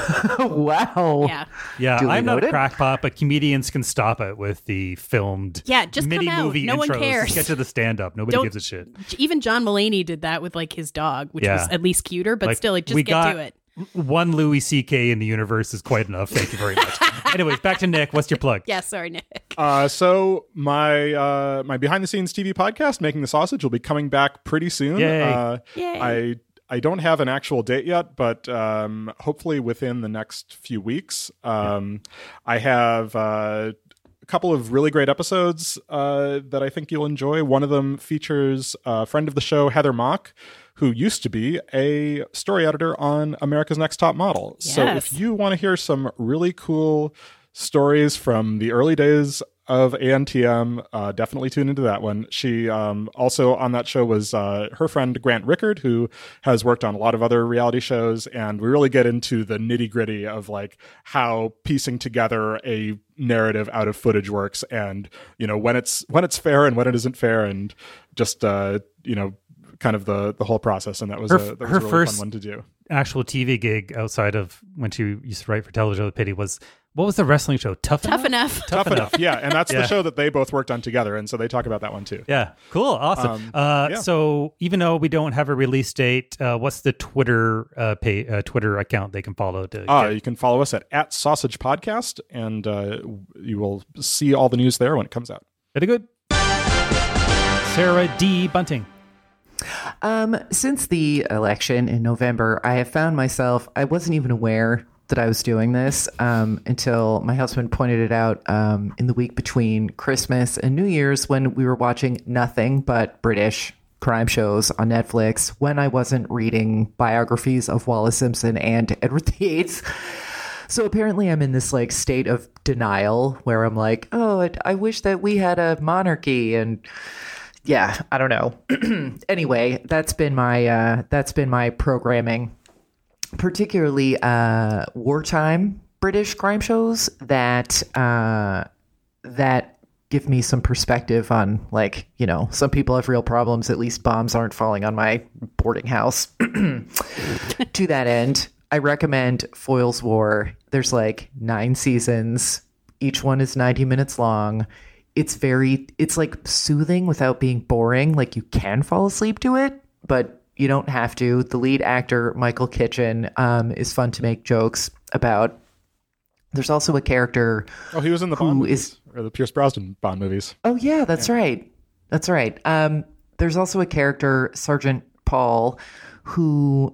Wow. yeah, yeah, Duly I'm not a noted. crackpot, but comedians can stop it with the filmed Yeah, just come mini out. movie No intros. one cares. Just get to the stand up. Nobody Don't- gives a shit. even John Mulaney did that with like his dog, which Yeah. was at least cuter. But Like, still, like just we get got, to it. one Louis C K in the universe is quite enough. Thank you very much. Anyways, back to Nick. What's your plug? Yeah, sorry, Nick. Uh, so my uh, my behind the scenes T V podcast, Making the Sausage, will be coming back pretty soon. Yay. Uh, Yay. I I don't have an actual date yet, but um, hopefully within the next few weeks. Um, I have uh, a couple of really great episodes uh, that I think you'll enjoy. One of them features a friend of the show, Heather Mock, who used to be a story editor on America's Next Top Model. So Yes. if you want to hear some really cool stories from the early days of A N T M, uh, definitely tune into that one. She um, also on that show was uh, her friend Grant Rickard, who has worked on a lot of other reality shows, and we really get into the nitty gritty of like how piecing together a narrative out of footage works, and you know when it's when it's fair and when it isn't fair, and just uh, you know kind of the the whole process. And that was Her- a that was her a really first- fun one to do. Actual T V gig outside of when she used to write for Television with Pity was, what was the wrestling show? Tough Tough Enough? enough. Tough enough, yeah, and that's Yeah. the show that they both worked on together, and so they talk about that one too. Yeah, cool, awesome. Um, uh, yeah. So even though we don't have a release date, uh, what's the Twitter uh, pay, uh, Twitter account they can follow? To Uh, get- you can follow us at, at Sausage Podcast, and uh, you will see all the news there when it comes out. Very good. Sarah D. Bunting. Um, since the election in November, I have found myself, I wasn't even aware that I was doing this um, until my husband pointed it out um, in the week between Christmas and New Year's when we were watching nothing but British crime shows on Netflix when I wasn't reading biographies of Wallace Simpson and Edward the Eighth. So apparently I'm in this like state of denial where I'm like, oh, I- I wish that we had a monarchy, and yeah, I don't know. Anyway, that's been my uh, that's been my programming, particularly uh, wartime British crime shows that uh, that give me some perspective on, like, you know, some people have real problems. At least bombs aren't falling on my boarding house. To that end, I recommend Foyle's War. There's like nine seasons. Each one is ninety minutes long. It's very, it's like soothing without being boring. Like you can fall asleep to it, but you don't have to. The lead actor, Michael Kitchen, um, is fun to make jokes about. There's also a character. Oh, he was in the Who Bond movies, is- or the Pierce Brosnan Bond movies. Oh yeah, that's right. That's right. Um, there's also a character, Sergeant Paul, who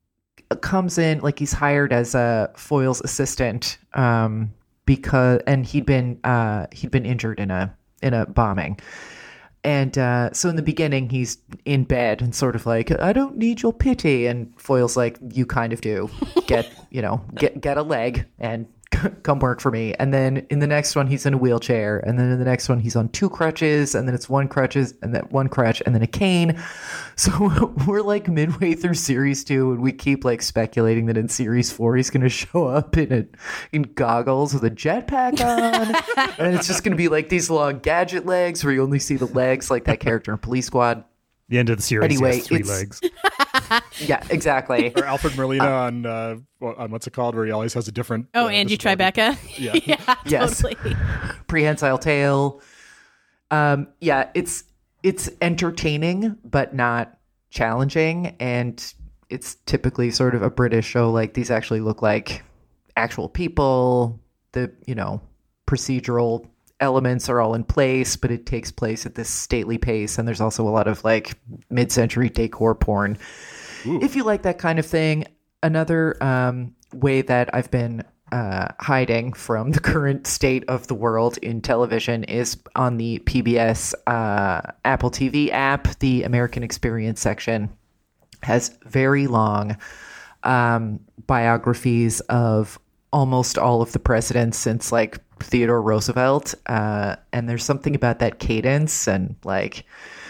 comes in, like he's hired as a Foyle's assistant, um, because and he'd been uh, he'd been injured in a in a bombing. And uh, so in the beginning, he's in bed and sort of like, I don't need your pity. And Foyle's like, you kind of do. Get, you know, get get a leg and come work for me. And then in the next one, he's in a wheelchair. And then in the next one, he's on two crutches. And then it's one crutches and then one crutch and then a cane. So we're like midway through series two, and we keep like speculating that in series four, he's going to show up in a, in goggles with a jetpack on. And it's just going to be like these long gadget legs where you only see the legs, like that character in Police Squad. The end of the series, Anyway, he has three it's- legs. Yeah, exactly. Or Alfred Molina on, uh, on what's it called, where he always has a different. Oh, uh, Angie disability. Tribeca. Yeah. yeah, Yes. totally. Prehensile tail. Um, yeah, it's it's entertaining but not challenging, and it's typically sort of a British show. Like these actually look like actual people. The you know procedural elements are all in place, but it takes place at this stately pace, and there's also a lot of like mid-century decor porn. Ooh. If you like that kind of thing. Another um, way that I've been uh, hiding from the current state of the world in television is on the P B S uh, Apple T V app. The American Experience section has very long um, biographies of almost all of the presidents since like Theodore Roosevelt. Uh, and there's something about that cadence and like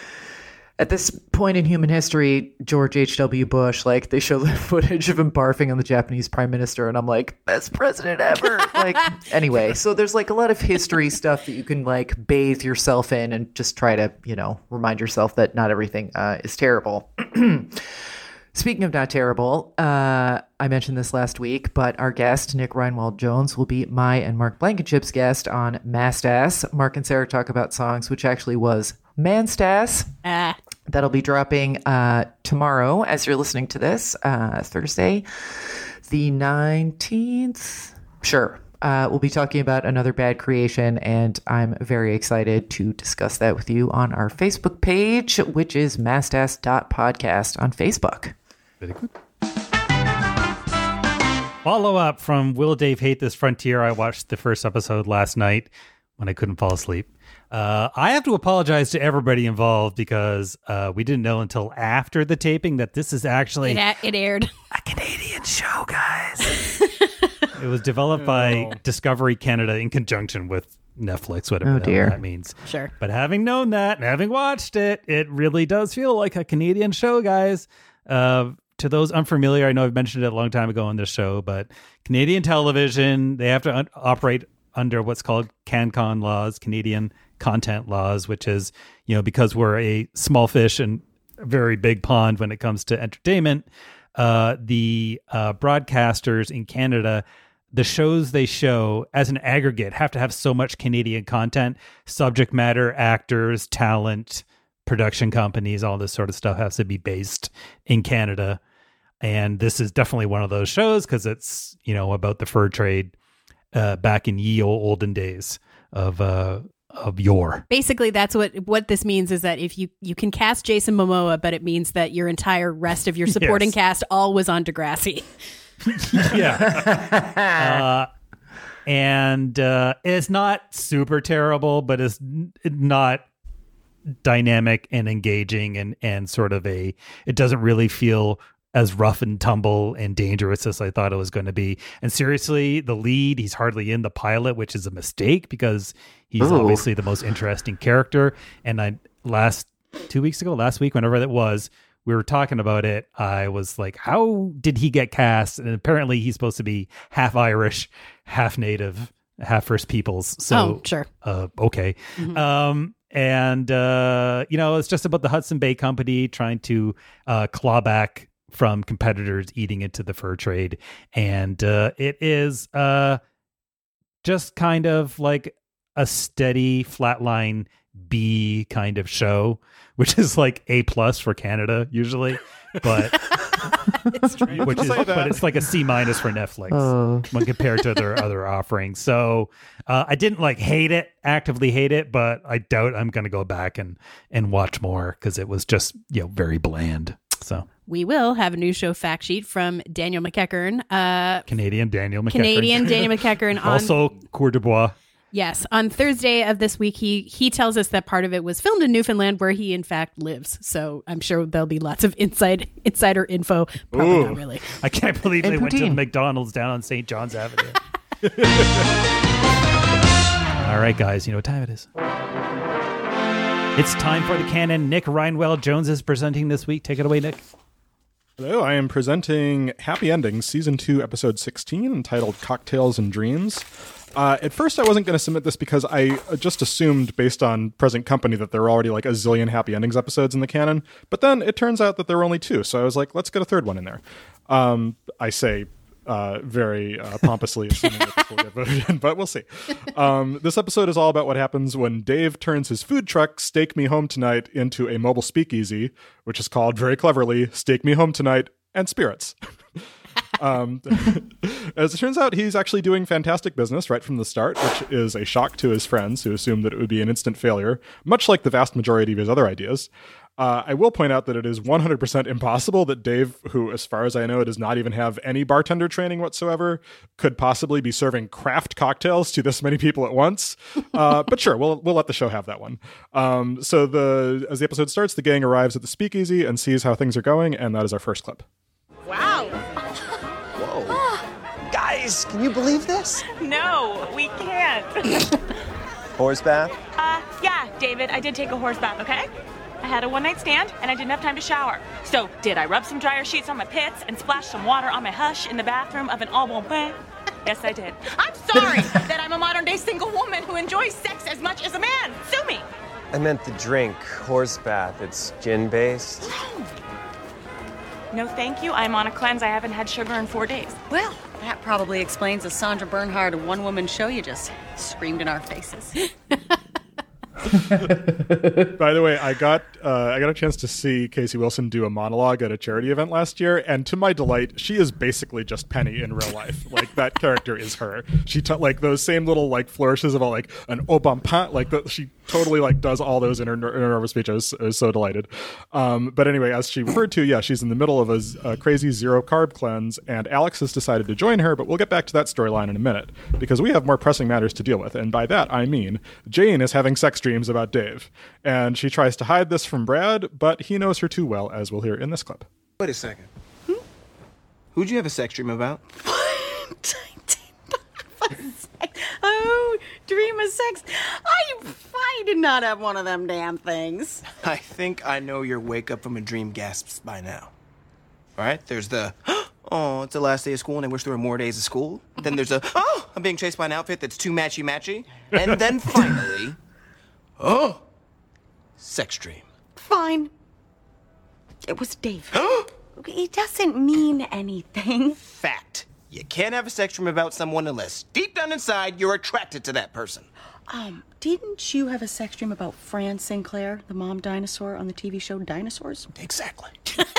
at this point in human history, George H W. Bush, like they show the footage of him barfing on the Japanese prime minister, and I'm like, best president ever. Like, anyway, so there's like a lot of history stuff that you can like bathe yourself in and just try to, you know, remind yourself that not everything uh, is terrible. Speaking of not terrible, uh, I mentioned this last week, but our guest, Nick Reinwald Jones, will be my and Mark Blankenship's guest on Mastass. Mark and Sarah talk about songs, which actually was Manstass. Ah, That'll be dropping uh, tomorrow as you're listening to this, uh, Thursday, the nineteenth. Sure. Uh, we'll be talking about another bad creation, and I'm very excited to discuss that with you on our Facebook page, which is mastass dot podcast on Facebook. Very good. Follow up from Will Dave Hate This Frontier? I watched the first episode last night when I couldn't fall asleep. Uh, I have to apologize to everybody involved because uh, we didn't know until after the taping that this is actually It, a- it aired. a Canadian show, guys. It was developed by Discovery Canada in conjunction with Netflix, whatever Oh, the dear. hell that means. Sure. But having known that and having watched it, it really does feel like a Canadian show, guys. Uh, to those unfamiliar, I know I've mentioned it a long time ago on this show, but Canadian television, they have to un- operate under what's called CanCon laws, Canadian content laws, which is, you know, because we're a small fish and a very big pond when it comes to entertainment, uh, the uh, broadcasters in Canada, the shows they show as an aggregate have to have so much Canadian content, subject matter, actors, talent, production companies, all this sort of stuff has to be based in Canada. And this is definitely one of those shows because it's, you know, about the fur trade uh, back in ye old olden days of uh, of yore. Basically, that's what what this means is that if you, you can cast Jason Momoa, but it means that your entire rest of your supporting Yes. cast all was on Degrassi. Yeah. uh, and uh, it's not super terrible, but it's n- not dynamic and engaging and, and sort of a, it doesn't really feel as rough and tumble and dangerous as I thought it was going to be. And seriously, the lead, he's hardly in the pilot, which is a mistake because he's Ooh. obviously the most interesting character. And I last two weeks ago, last week, whenever that was, we were talking about it. I was like, how did he get cast? And apparently he's supposed to be half Irish, half Native, half First Peoples. So, Oh, sure. uh, okay. Um, and, uh, you know, it's just about the Hudson Bay Company trying to uh, claw back from competitors eating into the fur trade. And uh, it is uh, just kind of like a steady flatline B kind of show, which is like A plus for Canada usually, but which is say that. but it's like a C minus for Netflix Oh. when compared to their other offerings. So uh, I didn't like hate it, actively hate it, but I doubt I'm going to go back and and watch more because it was just, you know, very bland. So We will have a new show fact sheet from Daniel McEachern. Uh, Canadian Daniel McEachern. Canadian Daniel McEachern. On, Also Coeur de Bois. Yes, on Thursday of this week, he he tells us that part of it was filmed in Newfoundland, where he in fact lives. So I'm sure there'll be lots of inside insider info. Probably Ooh. not really. I can't believe And they went to poutine. McDonald's down on Saint John's Avenue. All right, guys, you know what time it is. It's time for the canon. Nick Rhinewell Jones is presenting this week. Take it away, Nick. Hello, I am presenting Happy Endings, Season two, Episode sixteen, entitled Cocktails and Dreams. Uh, at first, I wasn't going to submit this because I just assumed, based on present company, that there were already like a zillion Happy Endings episodes in the canon. But then it turns out that there were only two, so I was like, let's get a third one in there. Um, I say uh, very uh, pompously, assuming that this will get voted in, but we'll see. Um, this episode is all about what happens when Dave turns his food truck, Steak Me Home Tonight, into a mobile speakeasy, which is called, very cleverly, Steak Me Home Tonight and Spirits. Um, as it turns out, he's actually doing fantastic business right from the start, which is a shock to his friends who assumed that it would be an instant failure, much like the vast majority of his other ideas. Uh, I will point out that it is one hundred percent impossible that Dave, who, as far as I know, does not even have any bartender training whatsoever, could possibly be serving craft cocktails to this many people at once. Uh, but sure, we'll we'll let the show have that one. Um, so the as the episode starts, the gang arrives at the speakeasy and sees how things are going, and that is our first clip. Guys, can you believe this? No, we can't. Horse bath? Uh, yeah, David, I did take a horse bath, okay? I had a one-night stand, and I didn't have time to shower. So, did I rub some dryer sheets on my pits and splash some water on my hush in the bathroom of an embonpoint? Yes, I did. I'm sorry that I'm a modern-day single woman who enjoys sex as much as a man. Sue me. I meant the drink, horse bath. It's gin-based. No, thank you. I'm on a cleanse. I haven't had sugar in four days. Well, that probably explains the Sandra Bernhard one-woman show you just screamed in our faces. By the way, I got uh, I got a chance to see Casey Wilson do a monologue at a charity event last year, and to my delight, she is basically just Penny in real life. Like, that character is her. She t- like those same little like flourishes about like an au bon point, like the, she totally like does all those in her, in her nervous speech. I was, I was so delighted. Um, but anyway, as she referred to, yeah, she's in the middle of a, a crazy zero carb cleanse, and Alex has decided to join her. But we'll get back to that storyline in a minute because we have more pressing matters to deal with, and by that I mean Jane is having sex dreams about Dave, and she tries to hide this from Brad, but he knows her too well, as we'll hear in this clip. Wait a second. Hmm? Who'd you have a sex dream about? Oh, dream of sex. I, I did not have one of them damn things. I think I know your wake up from a dream gasps by now. All right, there's the, oh, it's the last day of school and I wish there were more days of school. Then there's a, oh, I'm being chased by an outfit that's too matchy-matchy. And then finally, oh, sex dream. Fine. It was Dave. It doesn't mean anything. Fact. You can't have a sex dream about someone unless deep down inside you're attracted to that person. Um, didn't you have a sex dream about Fran Sinclair, the mom dinosaur on the T V show Dinosaurs? Exactly.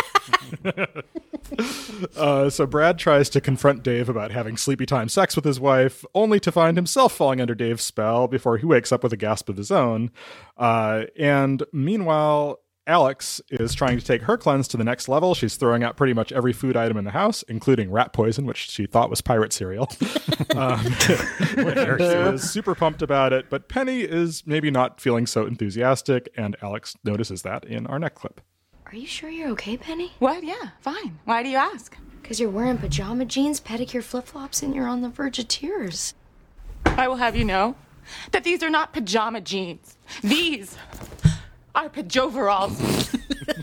uh, so Brad tries to confront Dave about having sleepy time sex with his wife, only to find himself falling under Dave's spell before he wakes up with a gasp of his own. Uh, and meanwhile, Alex is trying to take her cleanse to the next level. She's throwing out pretty much every food item in the house, including rat poison, which she thought was pirate cereal. um, she is super pumped about it, but Penny is maybe not feeling so enthusiastic, and Alex notices that in our next clip. Are you sure you're okay, Penny? What? Yeah, fine. Why do you ask? Because you're wearing pajama jeans, pedicure flip-flops, and you're on the verge of tears. I will have you know that these are not pajama jeans. These are pajoveralls.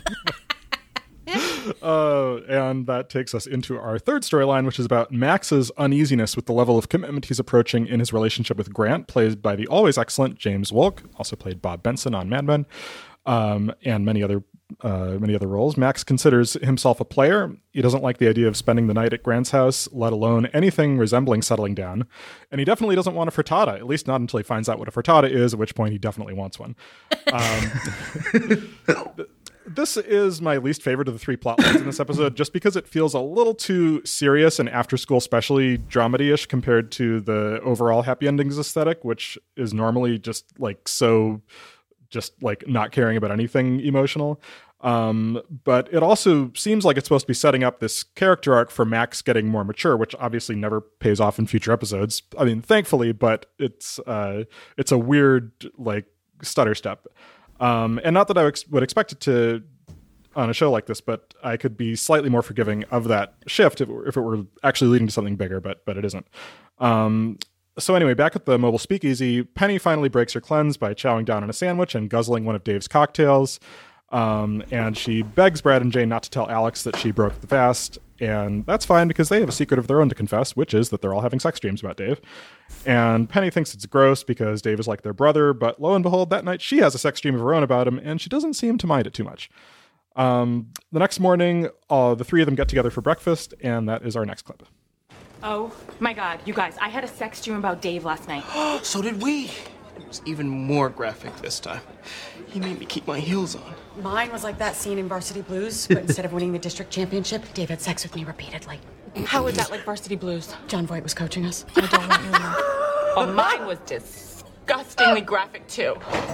uh, and that takes us into our third storyline, which is about Max's uneasiness with the level of commitment he's approaching in his relationship with Grant, played by the always excellent James Wolk, also played Bob Benson on Mad Men, um, and many other uh, many other roles. Max considers himself a player. He doesn't like the idea of spending the night at Grant's house, let alone anything resembling settling down. And he definitely doesn't want a frittata, at least not until he finds out what a frittata is, at which point he definitely wants one. Um, this is my least favorite of the three plot lines in this episode, just because it feels a little too serious and after-school specially dramedy-ish compared to the overall happy endings aesthetic, which is normally just like so... just like not caring about anything emotional. Um, but it also seems like it's supposed to be setting up this character arc for Max getting more mature, which obviously never pays off in future episodes. I mean, thankfully, but it's uh, it's a weird like stutter step. Um, and not that I ex- would expect it to on a show like this, but I could be slightly more forgiving of that shift if, if it were actually leading to something bigger, but but it isn't. Um, So anyway, back at the mobile speakeasy, Penny finally breaks her cleanse by chowing down on a sandwich and guzzling one of Dave's cocktails. Um, and she begs Brad and Jane not to tell Alex that she broke the fast. And that's fine because they have a secret of their own to confess, which is that they're all having sex dreams about Dave. And Penny thinks it's gross because Dave is like their brother. But lo and behold, that night she has a sex dream of her own about him, and she doesn't seem to mind it too much. Um, the next morning, uh, the three of them get together for breakfast, and that is our next clip. Oh my God, you guys, I had a sex dream about Dave last night. So did we. It was even more graphic this time. He made me keep my heels on. Mine was like that scene in Varsity Blues, but instead of winning the district championship, Dave had sex with me repeatedly. How was that like Varsity Blues? John Voight was coaching us. I don't want you to know. Oh, mine was disgustingly graphic too.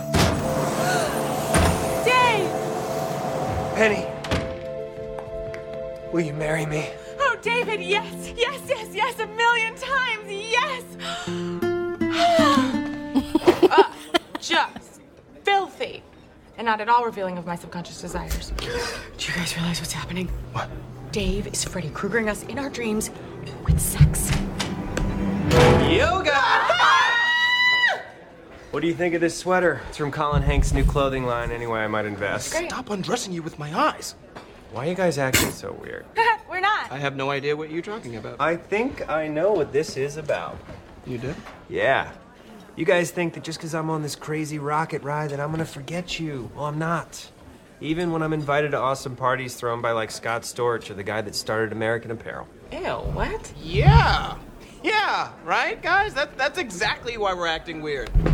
Dave! Penny, will you marry me? Oh, David, yes, yes, yes, yes, a million times, yes! uh, just filthy. And not at all revealing of my subconscious desires. Do you guys realize what's happening? What? Dave is Freddy Kruegering us in our dreams with sex. Yoga! What do you think of this sweater? It's from Colin Hanks' new clothing line. Anyway, I might invest. Stop undressing you with my eyes. Why are you guys acting so weird? We're not. I have no idea what you're talking about. I think I know what this is about. You do? Yeah. You guys think that just because I'm on this crazy rocket ride that I'm gonna forget you. Well, I'm not. Even when I'm invited to awesome parties thrown by like Scott Storch or the guy that started American Apparel. Ew, what? Yeah. Yeah, right, guys? That, that's exactly why we're acting weird.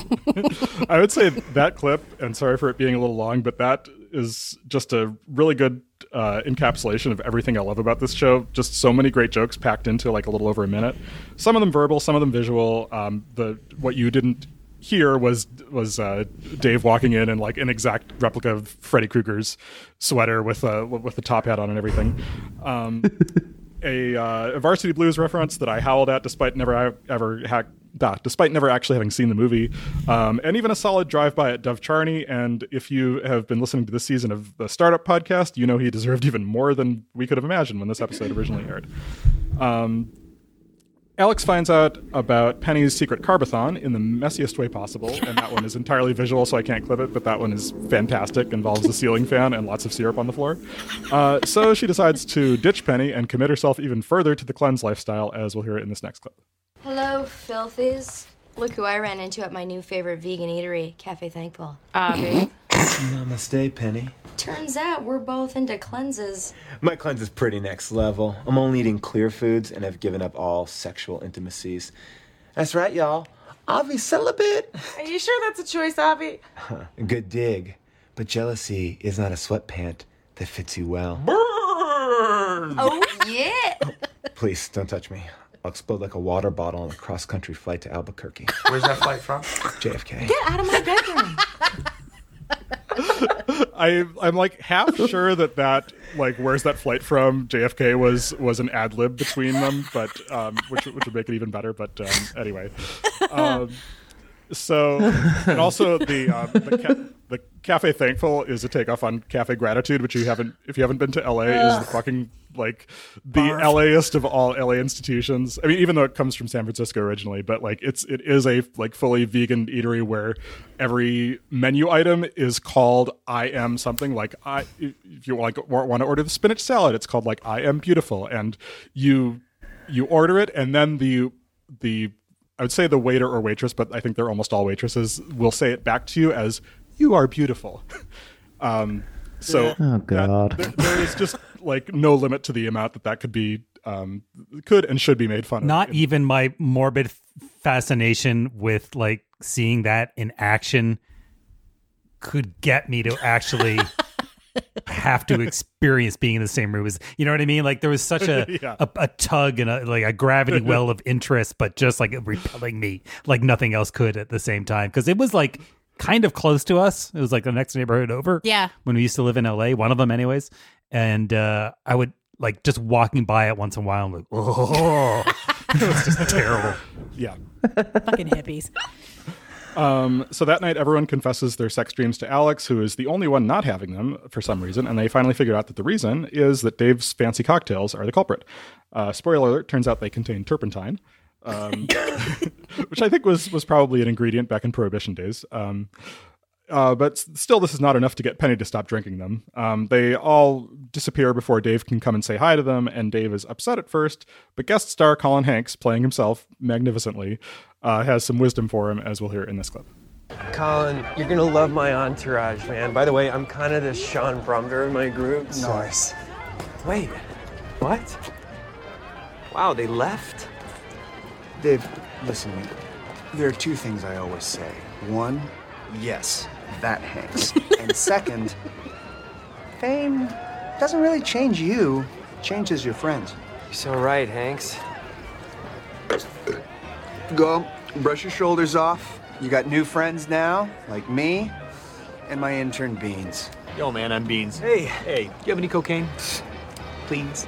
I would say that clip, and sorry for it being a little long, but that is just a really good uh, encapsulation of everything I love about this show. Just so many great jokes packed into like a little over a minute. Some of them verbal, some of them visual. Um, the what you didn't hear was was uh, Dave walking in and like an exact replica of Freddy Krueger's sweater with a with the top hat on and everything. Um, a, uh, a Varsity Blues reference that I howled at despite never ever ha- da, despite never actually having seen the movie, um, and even a solid drive-by at Dov Charney. And if you have been listening to this season of the Startup Podcast, you know he deserved even more than we could have imagined when this episode originally aired. Um, Alex finds out about Penny's secret carbathon in the messiest way possible, and that one is entirely visual, so I can't clip it, but that one is fantastic, involves a ceiling fan and lots of syrup on the floor. Uh, so she decides to ditch Penny and commit herself even further to the cleanse lifestyle, as we'll hear it in this next clip. Hello, filthies. Look who I ran into at my new favorite vegan eatery, Cafe Thankful. Avi. Namaste, Penny. Turns out we're both into cleanses. My cleanse is pretty next level. I'm only eating clear foods and have given up all sexual intimacies. That's right, y'all. Avi's celibate. Are you sure that's a choice, Avi? Good dig. But jealousy is not a sweatpant that fits you well. Burn! Oh, yeah. Please, don't touch me. I'll explode like a water bottle on a cross-country flight to Albuquerque. Where's that flight from? J F K. Get out of my bedroom. I, I'm like half sure that that like where's that flight from J F K was was an ad lib between them, but um, which which would make it even better. But um, anyway, um, so and also the um, the, ca- the Cafe Thankful is a takeoff on Cafe Gratitude, which you haven't if you haven't been to L A is the fucking like the LAist of all L A institutions. I mean, even though it comes from San Francisco originally, but like it's it is a like fully vegan eatery where every menu item is called I am something. Like I, if you like want to order the spinach salad, it's called like I am beautiful, and you you order it, and then the the I would say the waiter or waitress, but I think they're almost all waitresses, will say it back to you as you are beautiful. um, so oh god, that, there, there is just like no limit to the amount that that could be um, could and should be made fun of. Not even my morbid fascination with like seeing that in action could get me to actually have to experience being in the same room as, you know what I mean? Like there was such a yeah. a, a tug and a, like a gravity well of interest, but just like repelling me like nothing else could at the same time. Cause it was like kind of close to us. It was like the next neighborhood over. Yeah. When we used to live in L A, one of them anyways. And uh, I would like just walking by it once in a while. I'm like, oh, it was just terrible. Yeah. Fucking hippies. Um, so that night, everyone confesses their sex dreams to Alex, who is the only one not having them for some reason. And they finally figured out that the reason is that Dave's fancy cocktails are the culprit. Uh, spoiler alert, turns out they contain turpentine, um, which I think was, was probably an ingredient back in Prohibition days. Um, uh, but still, this is not enough to get Penny to stop drinking them. Um, they all disappear before Dave can come and say hi to them. And Dave is upset at first, but guest star Colin Hanks, playing himself magnificently, Uh, has some wisdom for him, as we'll hear in this clip. Colin, you're gonna love my entourage, man. By the way, I'm kind of the Sean Brumder in my group. So... Nice. Wait, what? Wow, they left? Dave, listen to me. There are two things I always say. One, yes, that Hanks. And second, fame doesn't really change you, it changes your friends. You're so right, Hanks. Go, brush your shoulders off. You got new friends now, like me and my intern Beans. Yo, man, I'm Beans. Hey. Hey, do you have any cocaine? Please.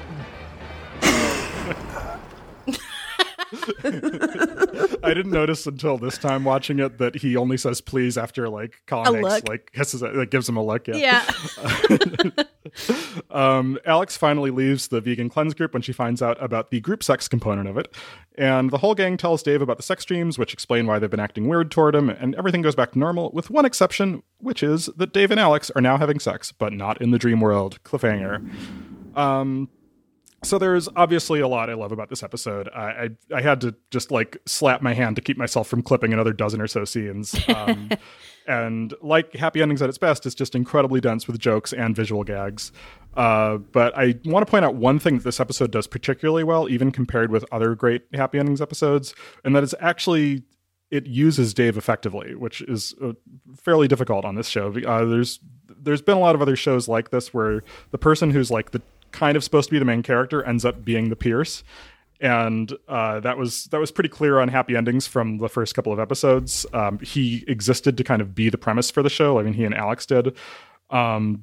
I didn't notice until this time watching it that he only says please after like Colin A Hanks look. like hisses it, like gives him a look. Yeah. Yeah. um, Alex finally leaves the vegan cleanse group when she finds out about the group sex component of it. And the whole gang tells Dave about the sex dreams, which explain why they've been acting weird toward him, and everything goes back to normal, with one exception, which is that Dave and Alex are now having sex, but not in the dream world. Cliffhanger. Um, so there's obviously a lot I love about this episode. I, I I had to just like slap my hand to keep myself from clipping another dozen or so scenes. Um, and like Happy Endings at its best, it's just incredibly dense with jokes and visual gags. Uh, but I want to point out one thing that this episode does particularly well, even compared with other great Happy Endings episodes, and that is actually it uses Dave effectively, which is uh, fairly difficult on this show. Uh, there's there's been a lot of other shows like this where the person who's like the kind of supposed to be the main character ends up being the Pierce. And uh, that was that was pretty clear on Happy Endings from the first couple of episodes. Um, he existed to kind of be the premise for the show. I mean, he and Alex did. Um,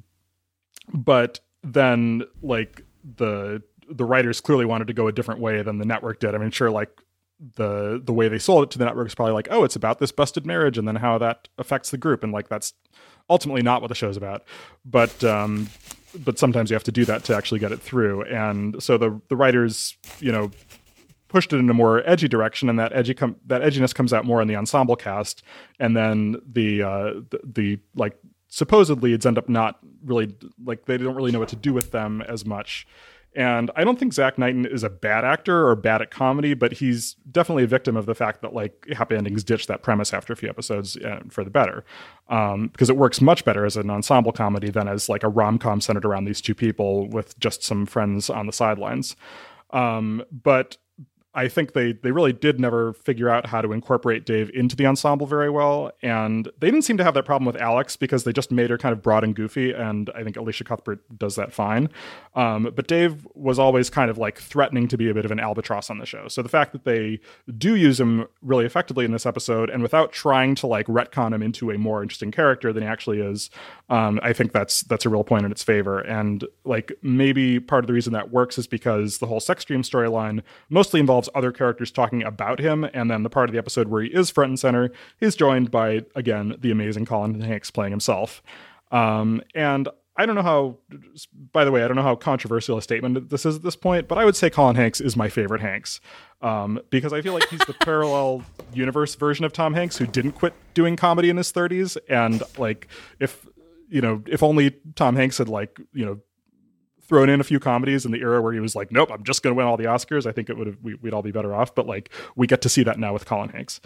but then, like, the the writers clearly wanted to go a different way than the network did. I mean, sure, like, the the way they sold it to the network is probably like, oh, it's about this busted marriage and then how that affects the group. And, like, that's ultimately not what the show's about. But... Um, but sometimes you have to do that to actually get it through. And so the the writers, you know, pushed it in a more edgy direction, and that edgy com- that edginess comes out more in the ensemble cast. And then the, uh, the, the like supposed leads end up not really, like, they don't really know what to do with them as much. And I don't think Zach Knighton is a bad actor or bad at comedy, but he's definitely a victim of the fact that, like, Happy Endings ditched that premise after a few episodes uh, for the better. Um, because it works much better as an ensemble comedy than as, like, a rom-com centered around these two people with just some friends on the sidelines. Um, but I think they they really did never figure out how to incorporate Dave into the ensemble very well. And they didn't seem to have that problem with Alex because they just made her kind of broad and goofy. And I think Alicia Cuthbert does that fine. Um, but Dave was always kind of like threatening to be a bit of an albatross on the show. So the fact that they do use him really effectively in this episode and without trying to like retcon him into a more interesting character than he actually is, um, I think that's that's a real point in its favor. And like maybe part of the reason that works is because the whole sex dream storyline mostly involves other characters talking about him, and then the part of the episode where he is front and center, he's joined by, again, the amazing Colin Hanks playing himself. Um, and I don't know how, by the way, I don't know how controversial a statement this is at this point, but I would say Colin Hanks is my favorite Hanks. Um, because I feel like he's the parallel universe version of Tom Hanks who didn't quit doing comedy in his thirties. And like, if, you know, if only Tom Hanks had like, you know, thrown in a few comedies in the era where he was like, nope, I'm just going to win all the Oscars, I think it would have, we, we'd all be better off. But like, we get to see that now with Colin Hanks.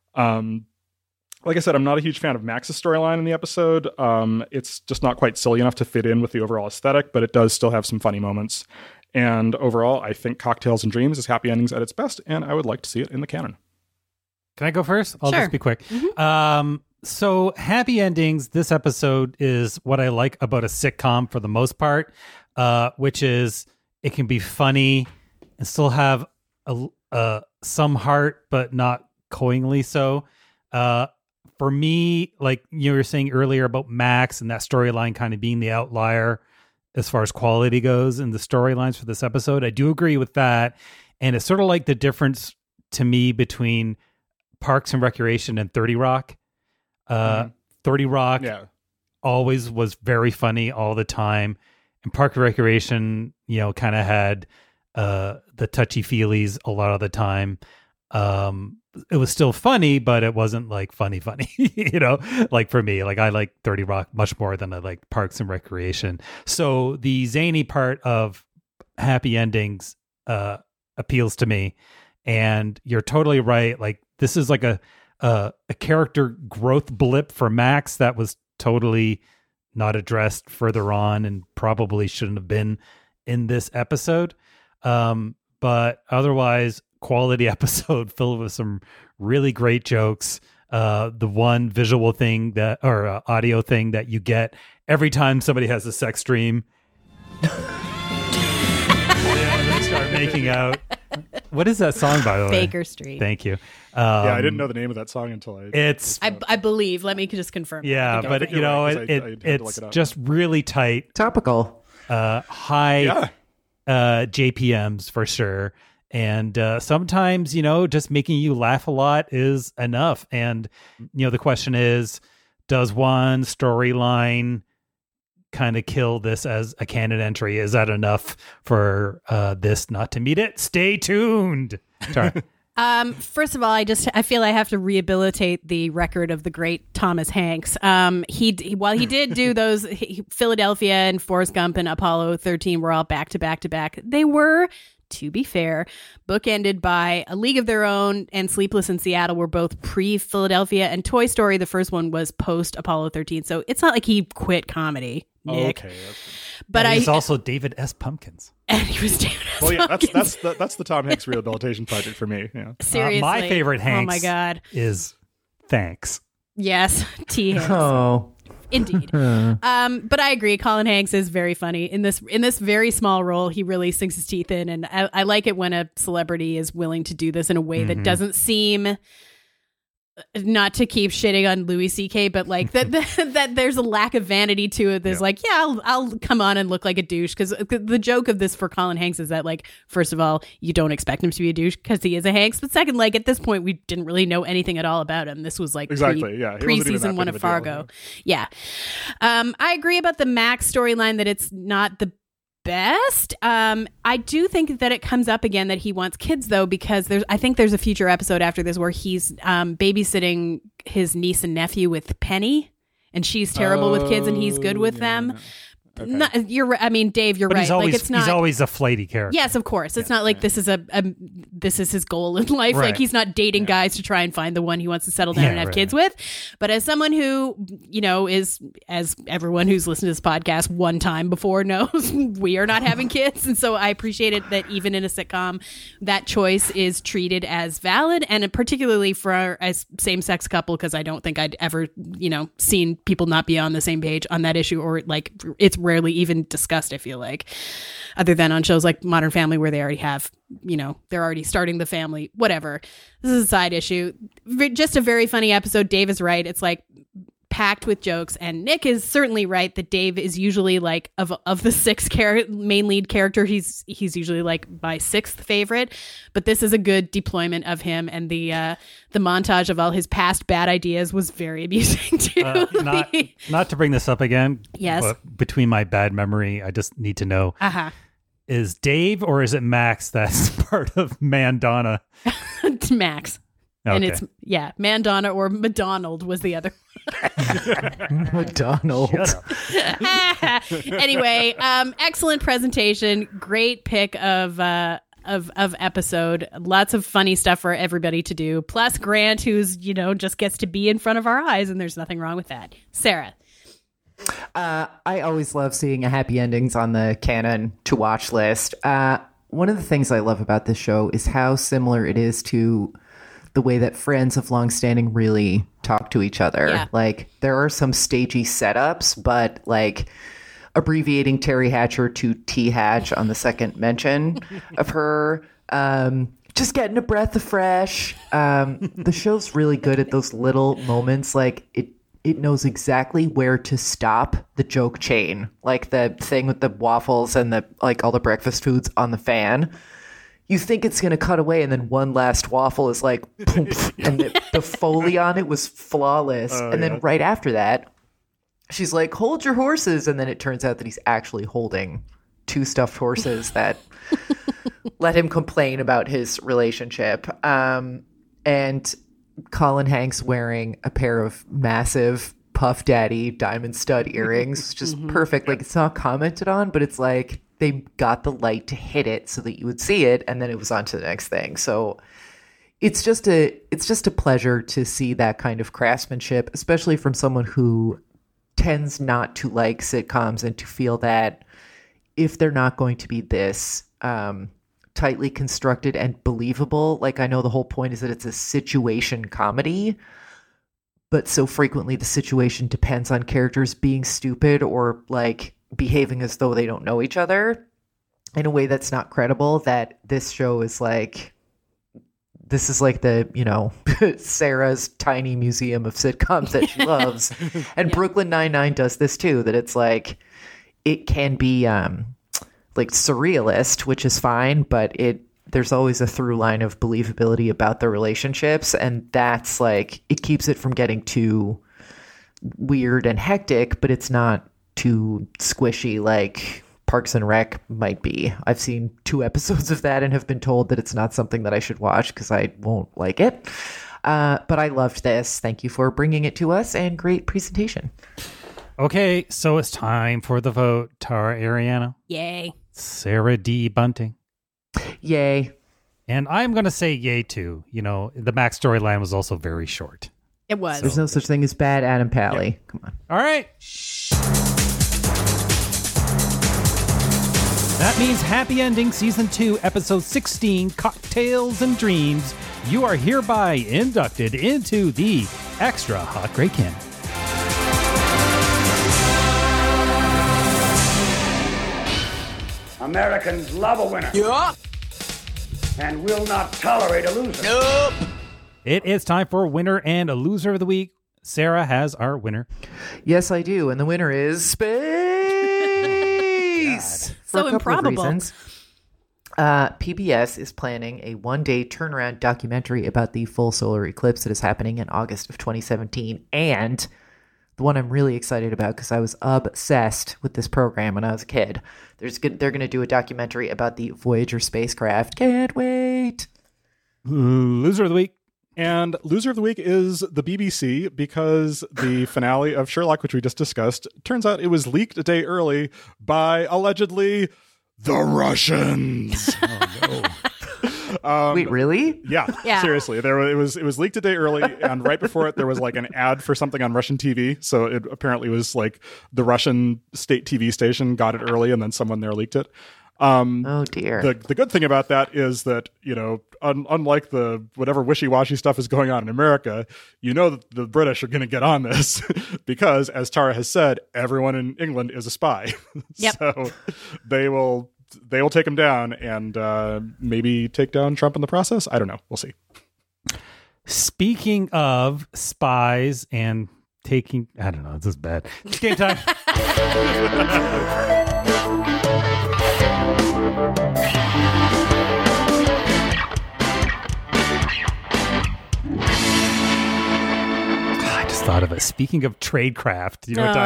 Um, like I said, I'm not a huge fan of Max's storyline in the episode. Um, it's just not quite silly enough to fit in with the overall aesthetic, but it does still have some funny moments. And overall, I think Cocktails and Dreams is Happy Endings at its best, and I would like to see it in the canon. Can I go first? I'll Sure. just be quick. Mm-hmm. Um, so Happy Endings, this episode is what I like about a sitcom for the most part, uh, which is it can be funny and still have a, uh, some heart, but not cloyingly so. Uh, for me, like you were saying earlier about Max and that storyline kind of being the outlier as far as quality goes in the storylines for this episode, I do agree with that. And it's sort of like the difference to me between Parks and Recreation and thirty Rock. Uh, mm-hmm. thirty Rock yeah. always was very funny all the time. And Park and Recreation, you know, kind of had uh, the touchy-feelies a lot of the time. Um, it was still funny, but it wasn't like funny, funny, you know, like for me, like I like thirty Rock much more than I like Parks and Recreation. So the zany part of Happy Endings uh, appeals to me. And you're totally right. Like this is like a, a, a character growth blip for Max that was totally not addressed further on and probably shouldn't have been in this episode. Um, but otherwise, quality episode filled with some really great jokes. Uh, the one visual thing that, or uh, audio thing that you get every time somebody has a sex dream. They start making out. What is that song, by the way? Baker Street. Thank you. Um, yeah, I didn't know the name of that song until I. It's. I, I believe. Let me just confirm. Yeah, that. but you know, right, it, I- I it, had to look it's it up. just really tight, Topical. uh, high Yeah. uh, J P Ms for sure. And uh, sometimes, you know, just making you laugh a lot is enough. And you know, the question is, does one storyline kind of kill this as a canon entry? Is that enough for uh, this not to meet it? Stay tuned. Sorry. Um, first of all, I just I feel I have to rehabilitate the record of the great Thomas Hanks. Um, he, he while he did do those he, Philadelphia and Forrest Gump and Apollo thirteen were all back to back to back. They were, to be fair, bookended by A League of Their Own and Sleepless in Seattle were both pre-Philadelphia, and Toy Story, the first one, was post-Apollo thirteen. So it's not like he quit comedy, Nick. Okay. But And I he's also David S. Pumpkins. and he was doing it. Well, yeah, that's that's the, that's the Tom Hanks rehabilitation project for me. Yeah. Seriously. Uh, my favorite Hanks Oh my God. is Thanks. Yes, T. Hanks. Oh. Indeed. um, but I agree. Colin Hanks is very funny in this in this very small role. He really sinks his teeth in, and I, I like it when a celebrity is willing to do this in a way Mm-hmm. that doesn't seem. Not to keep shitting on Louis C K, but like that, that, that there's a lack of vanity to it. There's Yeah. like, yeah, I'll, I'll come on and look like a douche. Cause the joke of this for Colin Hanks is that like, first of all, you don't expect him to be a douche because he is a Hanks. But second, like at this point, we didn't really know anything at all about him. This was like Exactly, pre, yeah. He wasn't even preseason that one big of of a deal, Fargo. Yeah. Um, I agree about the Max storyline that it's not the best. Um, I do think that it comes up again that he wants kids though, because there's I think there's a future episode after this where he's um, babysitting his niece and nephew with Penny, and she's terrible with kids and he's good with Oh, them. yeah. Okay. Not, you're right. I mean, Dave, you're But right. he's always like it's not. he's always a flighty character. Yes, of course. It's not like this is a, a this is his goal in life. Right. Like he's not dating guys to try and find the one he wants to settle down Yeah, and have right, kids with. But as someone who, you know, is as everyone who's listened to this podcast one time before knows, we are not having kids, and so I appreciate it that even in a sitcom, that choice is treated as valid, and particularly for a same sex couple, because I don't think I'd ever, you know, seen people not be on the same page on that issue, or like it's rarely even discussed. I feel like, other than on shows like Modern Family where they already have, you know, they're already starting the family, whatever. This is a side issue. V- just a very funny episode. Dave is right. It's like packed with jokes, and Nick is certainly right that Dave is usually like of of the six char- main lead character, he's he's usually like my sixth favorite, but this is a good deployment of him, and the uh the montage of all his past bad ideas was very amusing too. Uh, not, not to bring this up again. Yes. But between my bad memory, I just need to know: uh-huh. is Dave or is it Max that's part of Mandana? It's Max. And Okay. it's, yeah, Mandana or McDonald was the other. McDonald. Anyway, um, excellent presentation. Great pick of uh, of of episode. Lots of funny stuff for everybody to do. Plus Grant, who's, you know, just gets to be in front of our eyes, and there's nothing wrong with that. Sarah. Uh, I always love seeing happy endings on the canon to watch list. Uh, one of the things I love about this show is how similar it is to the way that friends of longstanding really talk to each other. Yeah. Like there are some stagey setups, but like abbreviating Terry Hatcher to T Hatch on the second mention of her, um, just getting a breath of fresh. Um, the show's really good at those little moments. Like it, it knows exactly where to stop the joke chain, like the thing with the waffles and the like all the breakfast foods on the fan. You think it's going to cut away, and then one last waffle is like, poof, and the, the Foley on it was flawless. Oh, and then yeah. right after that, she's like, hold your horses. And then it turns out that he's actually holding two stuffed horses that let him complain about his relationship. Um, and Colin Hanks wearing a pair of massive Puff Daddy diamond stud earrings, just perfect. Like it's not commented on, but it's like, they got the light to hit it so that you would see it, and then it was on to the next thing. So it's just a it's just a pleasure to see that kind of craftsmanship, especially from someone who tends not to like sitcoms and to feel that if they're not going to be this um, tightly constructed and believable, like I know the whole point is that it's a situation comedy, but so frequently the situation depends on characters being stupid or like behaving as though they don't know each other in a way that's not credible, that this show is like, this is like the, you know, Sarah's tiny museum of sitcoms that she loves. And yeah. Brooklyn Nine-Nine does this too, that it's like, it can be um, like surrealist, which is fine, but it, there's always a through line of believability about the relationships. And that's like, it keeps it from getting too weird and hectic, but it's not too squishy like Parks and Rec might be. I've seen two episodes of that and have been told that it's not something that I should watch because I won't like it. Uh, but I loved this. Thank you for bringing it to us, and great presentation. Okay, so it's time for the vote. Tara Ariano. Yay. Sarah D. Bunting. Yay. And I'm going to say yay too. You know, the Max storyline was also very short. It was. There's no such thing as bad Adam Pally. Yeah. Come on. All right. That means Happy Ending Season two, Episode sixteen, Cocktails and Dreams. You are hereby inducted into the Extra Hot Great Canon. Americans love a winner. Yeah. And will not tolerate a loser. Nope. It is time for Winner and a Loser of the Week. Sarah has our winner. Yes, I do. And the winner is Space. For So a couple of improbable. reasons. Uh, P B S is planning a one-day turnaround documentary about the full solar eclipse that is happening in August of twenty seventeen. And the one I'm really excited about because I was obsessed with this program when I was a kid. There's good, they're going to do a documentary about the Voyager spacecraft. Can't wait. Loser of the Week. And loser of the week is the B B C because the finale of Sherlock, which we just discussed, turns out it was leaked a day early by allegedly the Russians. Oh, no. um, Wait, really? Yeah, Yeah. seriously. There was, it was it was leaked a day early, and right before it, there was like an ad for something on Russian T V. So it apparently was like the Russian state T V station got it early, and then someone there leaked it. Um, oh dear. The the good thing about that is that, you know, un, unlike the whatever wishy-washy stuff is going on in America, you know that the British are going to get on this because, as Tara has said, everyone in England is a spy. Yep. So they will they will take him down and uh, maybe take down Trump in the process. I don't know. We'll see. Speaking of spies and taking, I don't know, this is bad. It's game time. I just thought of it. Speaking of tradecraft, do you know what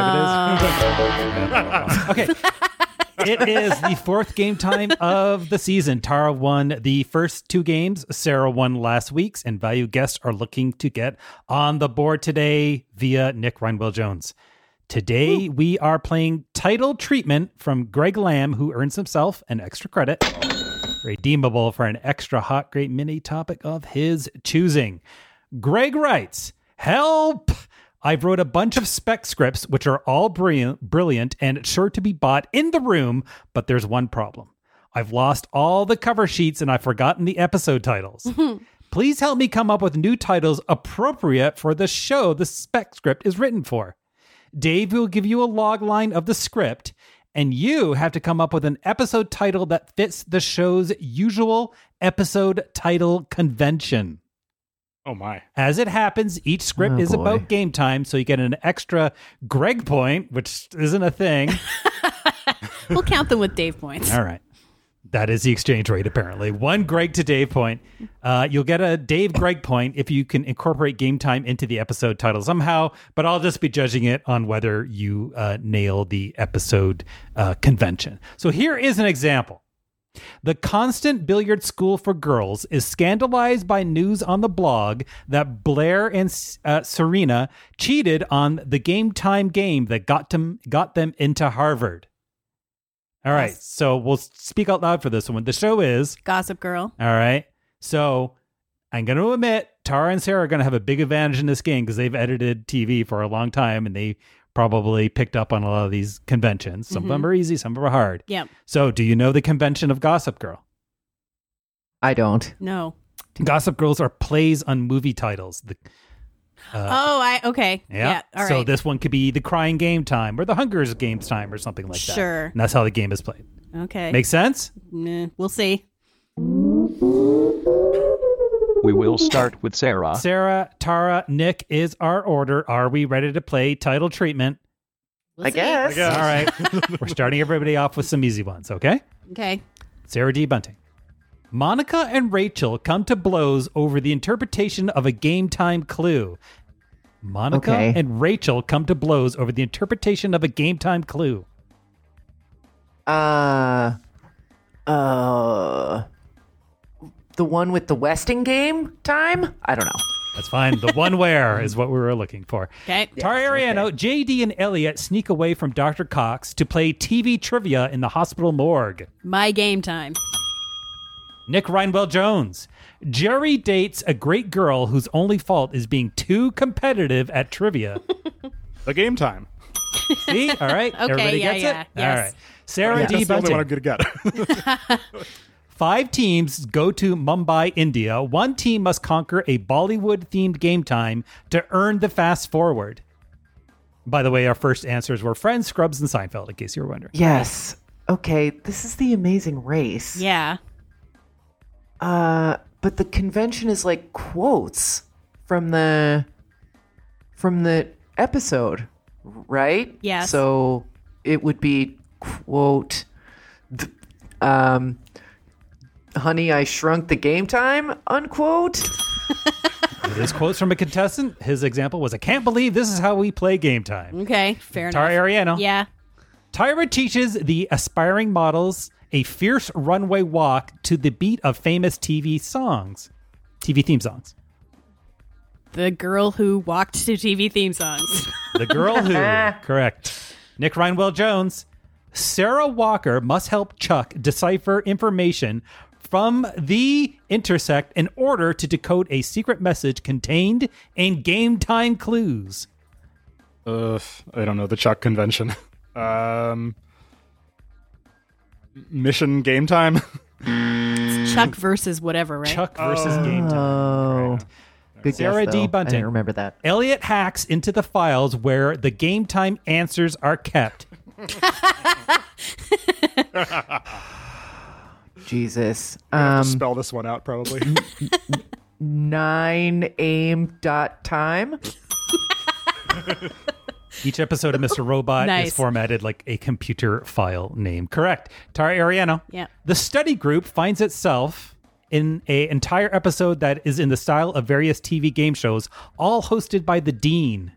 time it is? Okay. It is the fourth game time of the season. Tara won the first two games. Sarah won last week's, and value guests are looking to get on the board today via Nick Reinwell Jones. Today, Ooh. we are playing Title Treatment from Greg Lamb, who earns himself an extra credit, redeemable for an extra hot, great mini topic of his choosing. Greg writes, help! I wrote a bunch of spec scripts, which are all brilliant, brilliant and sure to be bought in the room, but there's one problem. I've lost all the cover sheets and I've forgotten the episode titles. Please help me come up with new titles appropriate for the show the spec script is written for. Dave will give you a log line of the script, and you have to come up with an episode title that fits the show's usual episode title convention. Oh my. As it happens, each script Oh, is boy. about game time, so you get an extra Greg point, which isn't a thing. We'll count them with Dave points. All right. That is the exchange rate, apparently. One Greg to Dave point. Uh, you'll get a Dave Greg point if you can incorporate game time into the episode title somehow, but I'll just be judging it on whether you uh, nail the episode uh, convention. So here is an example. The Constant Billiard School for Girls is scandalized by news on the blog that Blair and uh, Serena cheated on the game time game that got them, got them into Harvard. All right, Yes. so we'll speak out loud for this one. The show is Gossip Girl. all right. So I'm going to admit Tara and Sarah are going to have a big advantage in this game because they've edited T V for a long time and they probably picked up on a lot of these conventions. Some Mhm. of them are easy, some of them are hard. Yep. So do you know the convention of Gossip Girl? I don't. No. Gossip Girls are plays on movie titles. The, uh, oh, I okay. yeah. Yeah. All right. So this one could be The Crying Game Time or The Hunger's Games Time or something like that. Sure. And that's how the game is played. Okay. Make sense? Nah, we'll see. We will start with Sarah. Sarah, Tara, Nick is our order. Are we ready to play Title Treatment? We'll I see. guess. guess. All right. We're starting everybody off with some easy ones, okay? Okay. Sarah D. Bunting. Monica and Rachel come to blows over the interpretation of a game time clue. Monica Okay. and Rachel come to blows over the interpretation of a game time clue. Uh, uh, the one with the Westing game time? I don't know. That's fine. The one where is what we were looking for. Okay. Tara Ariano, J D, and Elliot sneak away from Doctor Cox to play T V trivia in the hospital morgue. My game time. Nick Reinwell Jones. Jerry dates a great girl whose only fault is being too competitive at trivia. The game time. See? All right. Okay, Everybody yeah, gets yeah, it? yes. All right. Sarah Yeah, D. that's the only Bunting. one I'm good to get. Five teams go to Mumbai, India. One team must conquer a Bollywood-themed game time to earn the fast forward. By the way, our first answers were Friends, Scrubs, and Seinfeld, in case you were wondering. Yes. Okay, this is The Amazing Race. Yeah. Uh, but the convention is like quotes from the from the episode, right? Yes. So it would be quote, th- um, "Honey, I Shrunk the Game Time," unquote. It is quotes from a contestant. His example was, "I can't believe this is how we play game time." Okay, fair enough. Tara Ariano. Yeah. Tyra teaches the aspiring models a fierce runway walk to the beat of famous T V songs, T V theme songs. The girl who walked to T V theme songs. The girl who, correct. Nick Rhinewell Jones. Sarah Walker must help Chuck decipher information from the intersect in order to decode a secret message contained in game time clues. Uh, I don't know, the Chuck convention. Um, mission game time. It's Chuck versus whatever, right? Chuck versus game time. Oh, good Sarah guess, D. though. Bunting. I didn't remember that. Elliot hacks into the files where the game time answers are kept. Jesus. I have Um, to spell this one out, probably. nine aim dot time. Each episode of Mister Robot Nice. is formatted like a computer file name. Correct. Tara Ariano. Yeah. The study group finds itself in an entire episode that is in the style of various T V game shows, all hosted by the dean.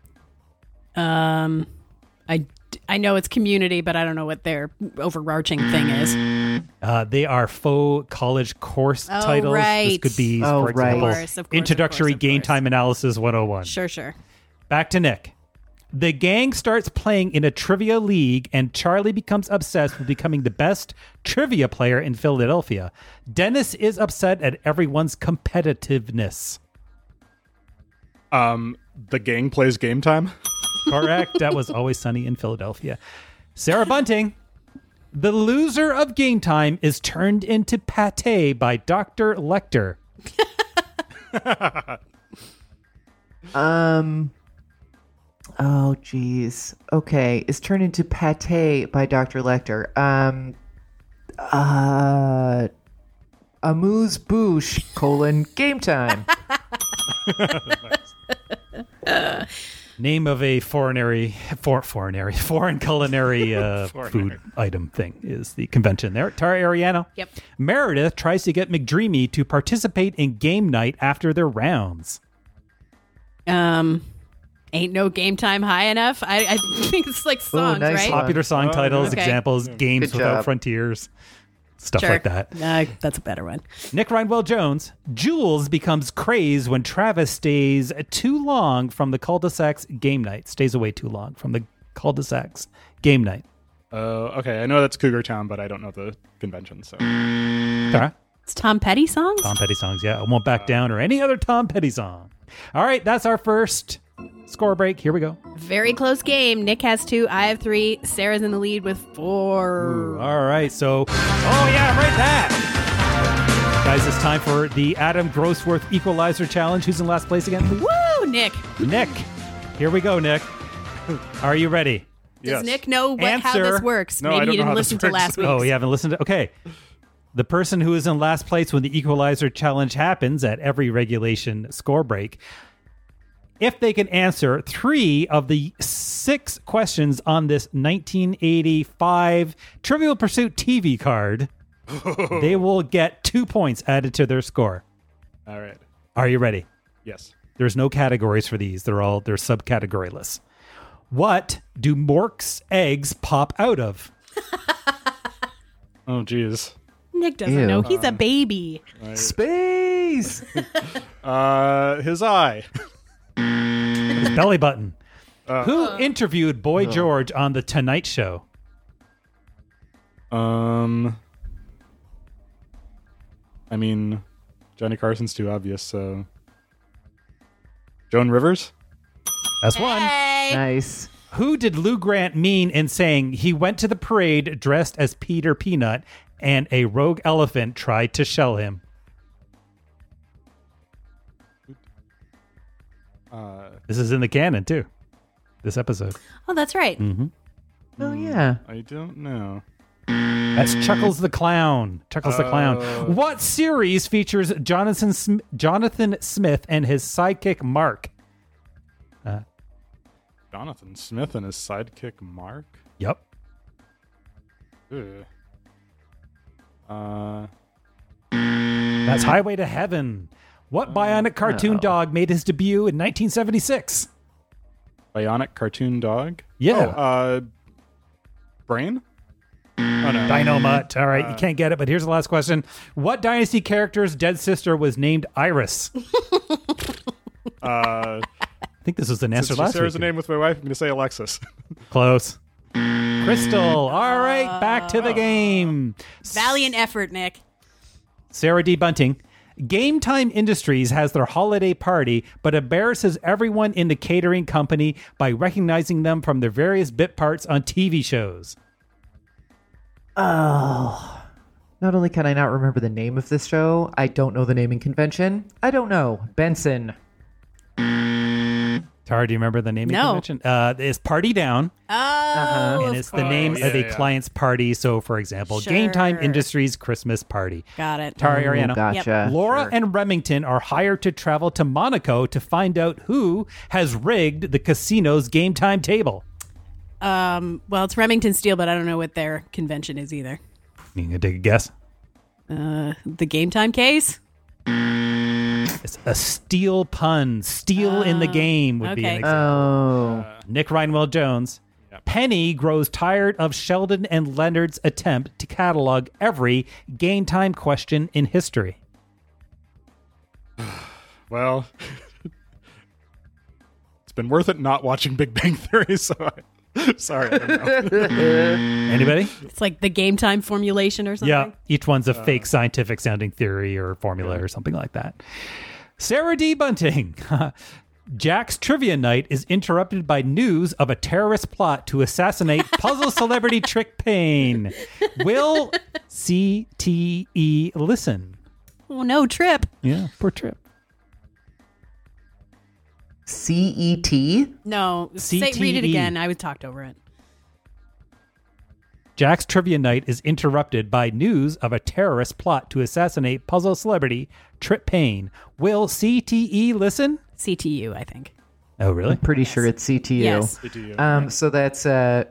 Um, I, I know it's Community, but I don't know what their overarching thing is. Uh, they are faux college course Oh, titles. This right. could be, Oh, for right. example, Of course, of course, Introductory of course, of Game course. Time Analysis one oh one. Sure, sure. Back to Nick. The gang starts playing in a trivia league, and Charlie becomes obsessed with becoming the best trivia player in Philadelphia. Dennis is upset at everyone's competitiveness. Um, the gang plays game time. Correct. That was Always Sunny in Philadelphia. Sarah Bunting. The loser of Game Time is turned into pate by Doctor Lecter. Um. Oh, geez. Okay, it's turned into pate by Doctor Lecter. Um. Uh. Amuse bouche colon game time. Name of a foreignary, for, foreignary, foreign culinary uh, food item thing is the convention there. Tara Ariano. Yep. Meredith tries to get McDreamy to participate in game night after their rounds. Um, ain't no game time high enough. I, I think it's like songs, nice right? one. Popular song Oh, titles, okay. examples, games Good without job. frontiers, stuff Sure. like that. Uh, that's a better one. Nick Rhinewell Jones. Jules becomes crazed when Travis stays too long from the cul-de-sacs game night. Stays away too long from the cul-de-sacs game night. Uh, okay, I know that's Cougar Town, but I don't know the convention, so. Tara? It's Tom Petty songs? Tom Petty songs, yeah. I Won't Back Down or any other Tom Petty song. All right, that's our first score break. Here we go. Very close game. Nick has two. I have three. Sarah's in the lead with four. Ooh, all right, so, oh yeah, right that. Guys, it's time for the Adam Grossworth Equalizer Challenge. Who's in last place again? Woo, Nick. Nick. Here we go, Nick. Are you ready? Does Yes. Nick know what, how Answer. this works? No, I Maybe don't he know didn't how this listen to works. last week. Oh, you haven't listened to... Okay. The person who is in last place when the Equalizer Challenge happens at every regulation score break, if they can answer three of the six questions on this nineteen eighty-five Trivial Pursuit T V card, they will get two points added to their score. All right. Are you ready? Yes. There's no categories for these. They're all they're subcategoryless. What do Mork's eggs pop out of? Oh, geez. Nick doesn't Ew. know. He's a baby. Space. Uh, his eye. His belly button. Uh, Who interviewed Boy George on The Tonight Show? Um, I mean, Johnny Carson's too obvious, so. Joan Rivers? That's one. Hey. Nice. Who did Lou Grant mean in saying he went to the parade dressed as Peter Peanut and a rogue elephant tried to shell him? Uh, This is in the canon, too. This episode. Oh, that's right. Mm-hmm. Oh, yeah. I don't know. That's Chuckles the Clown. Chuckles the Oh. Clown. What series features Jonathan Sm- Jonathan Smith and his sidekick Mark? Uh, Jonathan Smith and his sidekick Mark? Yep. Ugh. Uh, That's Highway to Heaven. What bionic cartoon no. dog made his debut in nineteen seventy-six? Bionic cartoon dog? Yeah. Oh, uh, Brain? Oh, no. Dynamite. All right, Uh, you can't get it, but here's the last question. What Dynasty character's dead sister was named Iris? Uh, I think this was an answer since last she shares week. a name with my wife, I'm going to say Alexis. Close. Crystal. All right, back to the game. Valiant effort, Nick. Sarah D. Bunting. Game Time Industries has their holiday party, but embarrasses everyone in the catering company by recognizing them from their various bit parts on T V shows. Oh. Not only can I not remember the name of this show, I don't know the naming convention. I don't know. Benson. Tara, do you remember the naming No. convention? Uh, it's Party Down. Oh, Uh-huh. And of it's the name course. of a yeah, yeah. client's party. So, for example, Game Time Sure. Industries Christmas Party. Got it. Tara Oh, Ariano. gotcha. Laura Sure. and Remington are hired to travel to Monaco to find out who has rigged the casino's game time table. Um, well, it's Remington Steel, but I don't know what their convention is either. You can take a guess. Uh, the Game Time case? It's a steel pun. Steel in the game would be an okay. example. Oh. Nick Reinwell Jones. Penny grows tired of Sheldon and Leonard's attempt to catalog every game time question in history. Well, it's been worth it not watching Big Bang Theory, so I, sorry. I don't know. Anybody? It's like the Game Time formulation or something? Yeah, each one's a fake scientific sounding theory or formula or something like that. Sarah D. Bunting. Jack's Trivia Night is interrupted by news of a terrorist plot to assassinate puzzle celebrity Trick Payne. Will C T E listen? Oh, no, Trip. Yeah, poor Trip. C E T? No, say, read it C T E. again. I was talked over it. Jack's Trivia Night is interrupted by news of a terrorist plot to assassinate puzzle celebrity Trip Payne. Will C T E listen? C T U, I think. Oh, really? I'm pretty sure it's C T U. Yes. C T U. Um, so that's, uh,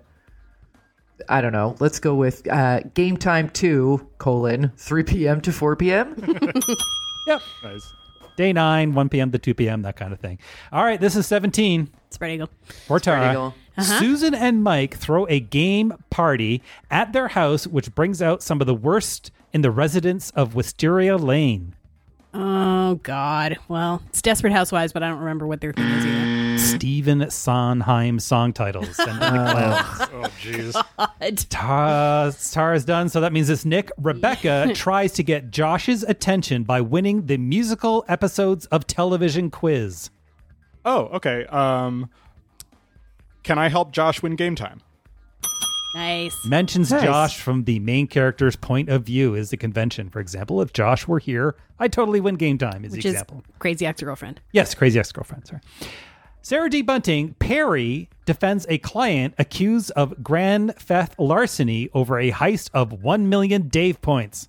I don't know. Let's go with uh, Game Time two, colon, three p.m. to four p.m. Yep. Nice. Day nine, one p.m. to two p.m., that kind of thing. All right, this is seventeen. Spread Eagle. For Tara. Eagle. Uh-huh. Susan and Mike throw a game party at their house, which brings out some of the worst in the residents of Wisteria Lane. Oh, God. Well, it's Desperate Housewives, but I don't remember what their thing is either. Stephen Sondheim song titles. Send me the clowns. Oh, jeez. Tara, Tara's done, so that means it's Nick. Rebecca tries to get Josh's attention by winning the musical episodes of television quiz. Oh, okay. Um, can I help Josh win game time? Nice. Mentions Nice. Josh from the main character's point of view is the convention. For example, if Josh were here, I'd totally win game time is Which the is example. Crazy Ex-Girlfriend. Yes, Crazy Ex-Girlfriend, sorry. Sarah D. Bunting, Perry defends a client accused of grand theft larceny over a heist of one million Dave points.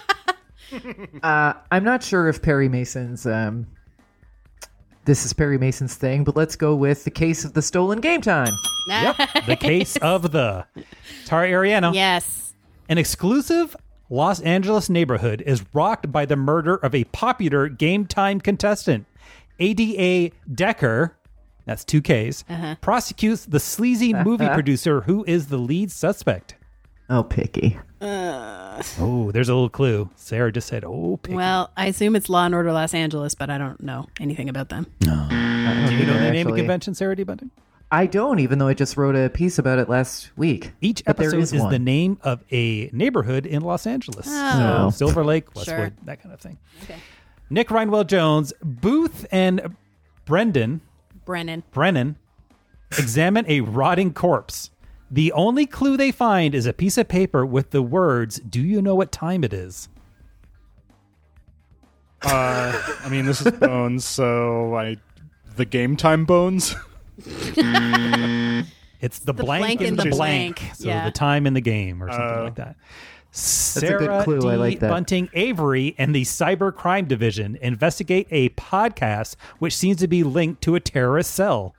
Uh, I'm not sure if Perry Mason's, um, this is Perry Mason's thing, but let's go with the case of the stolen game time. Yep, the case of the Tara Ariano. Yes. An exclusive Los Angeles neighborhood is rocked by the murder of a popular game time contestant. A D A Decker, that's two Ks, Uh-huh. prosecutes the sleazy movie producer who is the lead suspect. Oh, picky. Uh, Oh, there's a little clue. Sarah just said, oh, picky. well, I assume it's Law and Order Los Angeles, but I don't know anything about them. Do you know the name of actually. convention, Sarah D. Bunting? I don't, even though I just wrote a piece about it last week. Each But there episode is, one. the name of a neighborhood in Los Angeles. Oh. So Silver Lake, Sure. Westwood, that kind of thing. Okay. Nick Reinwell Jones, Booth and Brendan, Brennan. Brennan examine a rotting corpse. The only clue they find is a piece of paper with the words, "Do you know what time it is?" Uh, I mean, this is Bones, so I the game time Bones. It's the, The blank, blank in in the the blank. blank, So yeah. the time in the game or something Uh, like that. a good Sarah clue. D. I like that. Bunting Avery and the Cyber Crime Division investigate a podcast which seems to be linked to a terrorist cell.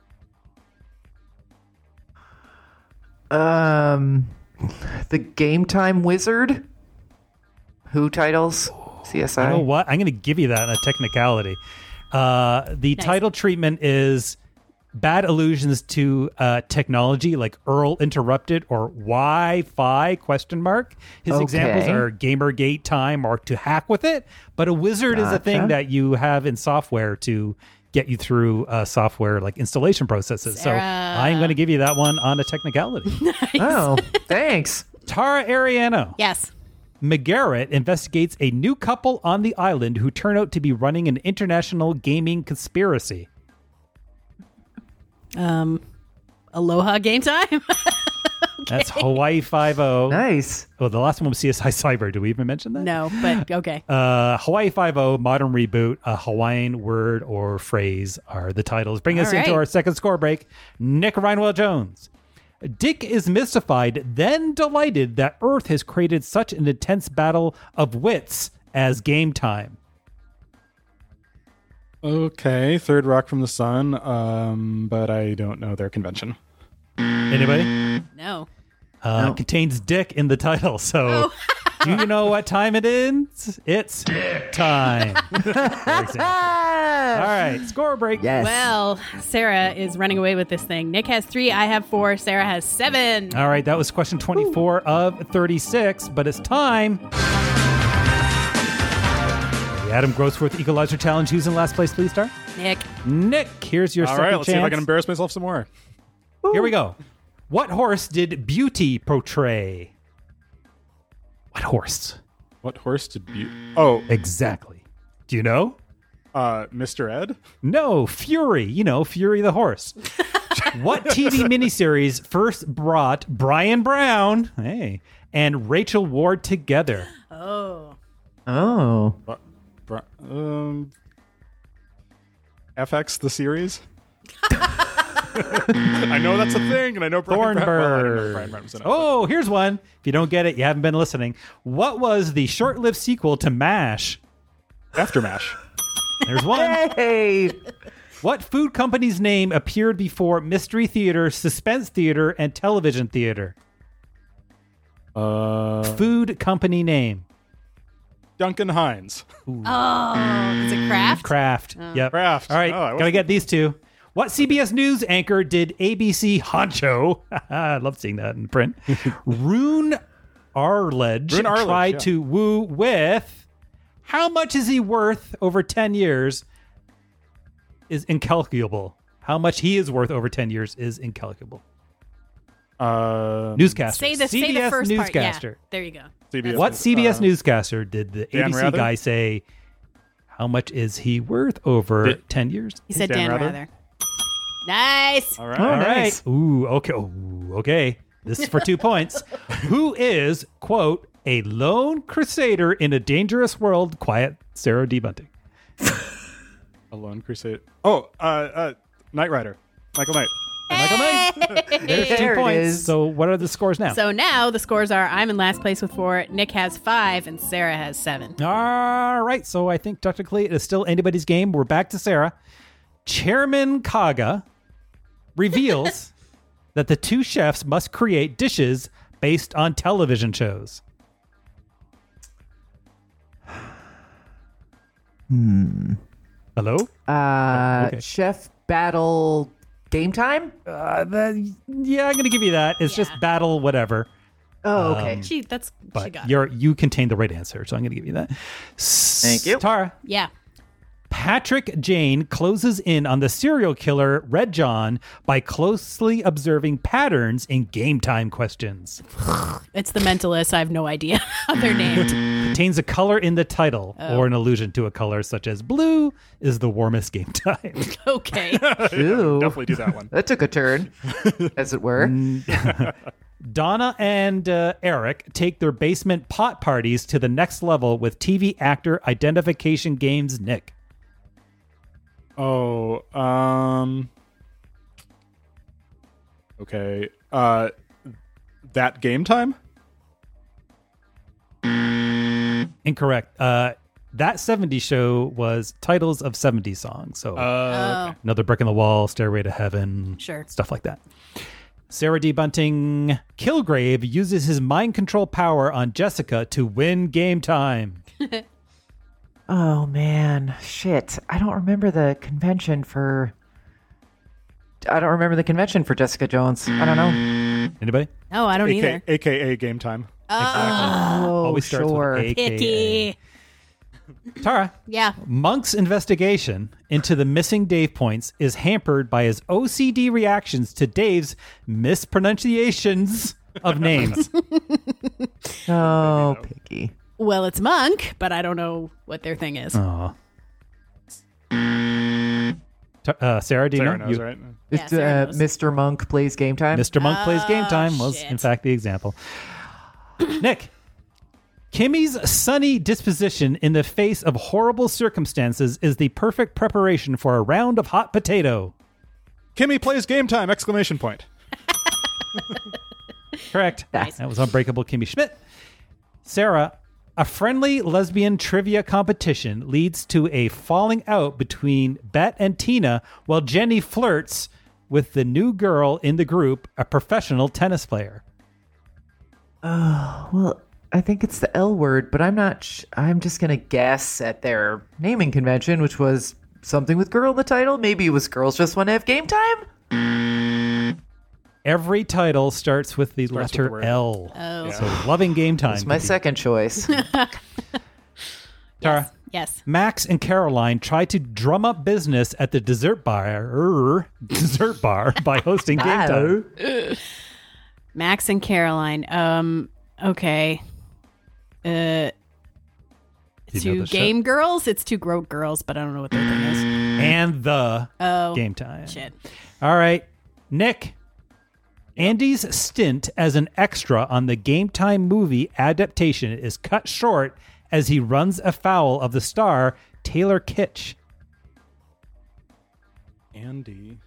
Um, the Game Time Wizard. Who titles? C S I. You know what? I'm going to give you that in a technicality. Uh, the Nice. title treatment is bad allusions to uh, technology like Earl Interrupted or Wi-Fi question mark. His Okay. examples are Gamergate time or to hack with it. But a wizard is a thing Gotcha. that you have in software to get you through uh, software like installation processes. Sarah. So I'm going to give you that one on a technicality. Oh, thanks. Tara Ariano. Yes. McGarrett investigates a new couple on the island who turn out to be running an international gaming conspiracy. Um, Aloha Game Time. That's Hawaii Five-O. Nice. Oh, the last one was C S I Cyber. Did we even mention that? No, but okay. Uh, Hawaii Five-O, Modern Reboot, a Hawaiian word or phrase are the titles. Bring us All into right. our second score break. Nick Rhinewell-Jones. Dick is mystified, then delighted that Earth has created such an intense battle of wits as Game Time. Okay, Third Rock from the Sun, um, but I don't know their convention. Anybody? No. Uh, No. Contains Dick in the title. So, do you know what time it is? It's time. For example. All right, score break. Yes. Well, Sarah is running away with this thing. Nick has three. I have four. Sarah has seven. All right, that was question twenty-four of thirty-six, but it's time. The Adam Grossworth Equalizer Challenge. Who's in last place, please, Star? Nick. Nick, here's your All second right, let's chance. see if I can embarrass myself some more. Here we go. What horse did Beauty portray? What horse? What horse did you? Oh, Exactly. Do you know? uh, Mister Ed. No, Fury. You know, Fury the horse. What T V miniseries first brought Brian Brown, hey, and Rachel Ward together? Oh. Oh. Br- br- um, F X the series. I know that's a thing, and I know Brian Brown- well, I don't know if Brian Brown was in it, Oh, here's one. If you don't get it, you haven't been listening. What was the short-lived sequel to MASH? but After MASH. There's one. Hey. What food company's name appeared before Mystery Theater, Suspense Theater, and Television Theater? Uh, Food company name. Duncan Hines. Oh, is it Kraft? Kraft. Oh. Yep. Kraft. All right, Oh, I gotta wasn't- get these two. What C B S News anchor did A B C Honcho, I love seeing that in print, Rune Arledge, Rune Arledge, tried yeah. to woo with, how much is he worth over ten years is incalculable. How much he is worth over ten years is incalculable. Uh, Newscaster. Say the, C B S say the first newscaster. part. Yeah, there you go. C B S What C B S uh, newscaster did the Dan A B C Rather? guy say, how much is he worth over Did- ten years? He said Dan Dan, Rather? Rather. Nice. All right. Oh, All nice. right. Ooh, okay. Ooh, okay. This is for two points. Who is, quote, a lone crusader in a dangerous world? Quiet Sarah D. Bunting. A Lone Crusade. Oh, uh, uh, Knight Rider. Michael Knight. Michael Knight. There's two There it points. is. So what are the scores now? So now the scores are I'm in last place with four, Nick has five, and Sarah has seven. All right. So I think technically it is still anybody's game. We're back to Sarah. Chairman Kaga reveals that the two chefs must create dishes based on television shows. Hmm. Hello? Uh, okay. Chef Battle Game Time? Uh, the, yeah, I'm going to give you that. It's just battle whatever. Oh, okay. Um, She that's she But got it. you're you contain the right answer, so I'm going to give you that. Thank you. Tara. Yeah. Patrick Jane closes in on the serial killer Red John by closely observing patterns in game time questions. It's the Mentalists. I have no idea how they're named. contains a color in the title Oh. or an allusion to a color such as blue is the warmest game time. Okay. Ooh. Definitely do that one. That took a turn, as it were. Donna and uh, Eric take their basement pot parties to the next level with T V actor identification games. Nick. Oh, um, okay. Uh, that game time? Incorrect. Uh, that seventies show was titles of seventies songs. So Uh, okay. Another Brick in the Wall, Stairway to Heaven, Sure. stuff like that. Sarah D. Bunting, Kilgrave uses his mind control power on Jessica to win game time. Oh, man. Shit. I don't remember the convention for... I don't remember the convention for Jessica Jones. I don't know. Anybody? No, I don't A K- either. A K A game time. Oh, Always starts sure. with A K A. Picky. Tara. Yeah. Monk's investigation into the missing Dave points is hampered by his O C D reactions to Dave's mispronunciations of names. Oh, picky. Well, it's Monk, but I don't know what their thing is. Aw. T- Uh, Sarah, do you Sarah know? knows, You- right? Yeah, It's, Sarah uh, knows. Mister Monk plays game time. Mister Monk plays game Oh, time was, shit. in fact, the example. Nick. Kimmy's sunny disposition in the face of horrible circumstances is the perfect preparation for a round of hot potato. Kimmy plays game time! Exclamation point. Correct. Nice. That was Unbreakable Kimmy Schmidt. Sarah, a friendly lesbian trivia competition leads to a falling out between Bet and Tina while Jenny flirts with the new girl in the group, a professional tennis player. Oh, well, I think it's the L word, but I'm not... Sh- I'm just going to guess at their naming convention, which was something with girl in the title. Maybe it was Girls Just Want to Have Game Time? Every title starts with the Starts with letter the word. L. Oh. So loving game time. That's my could be- second choice. Tara, Yes. Max and Caroline try to drum up business at the dessert bar, dessert bar by hosting game time. Max and Caroline. Um. Okay. Uh. Do you know Two the show? game girls. It's two grown girls, but I don't know what their thing is. And the Oh. game time. Shit. All right, Nick. Andy's stint as an extra on the Game Time movie adaptation is cut short as he runs afoul of the star Taylor Kitsch. Andy.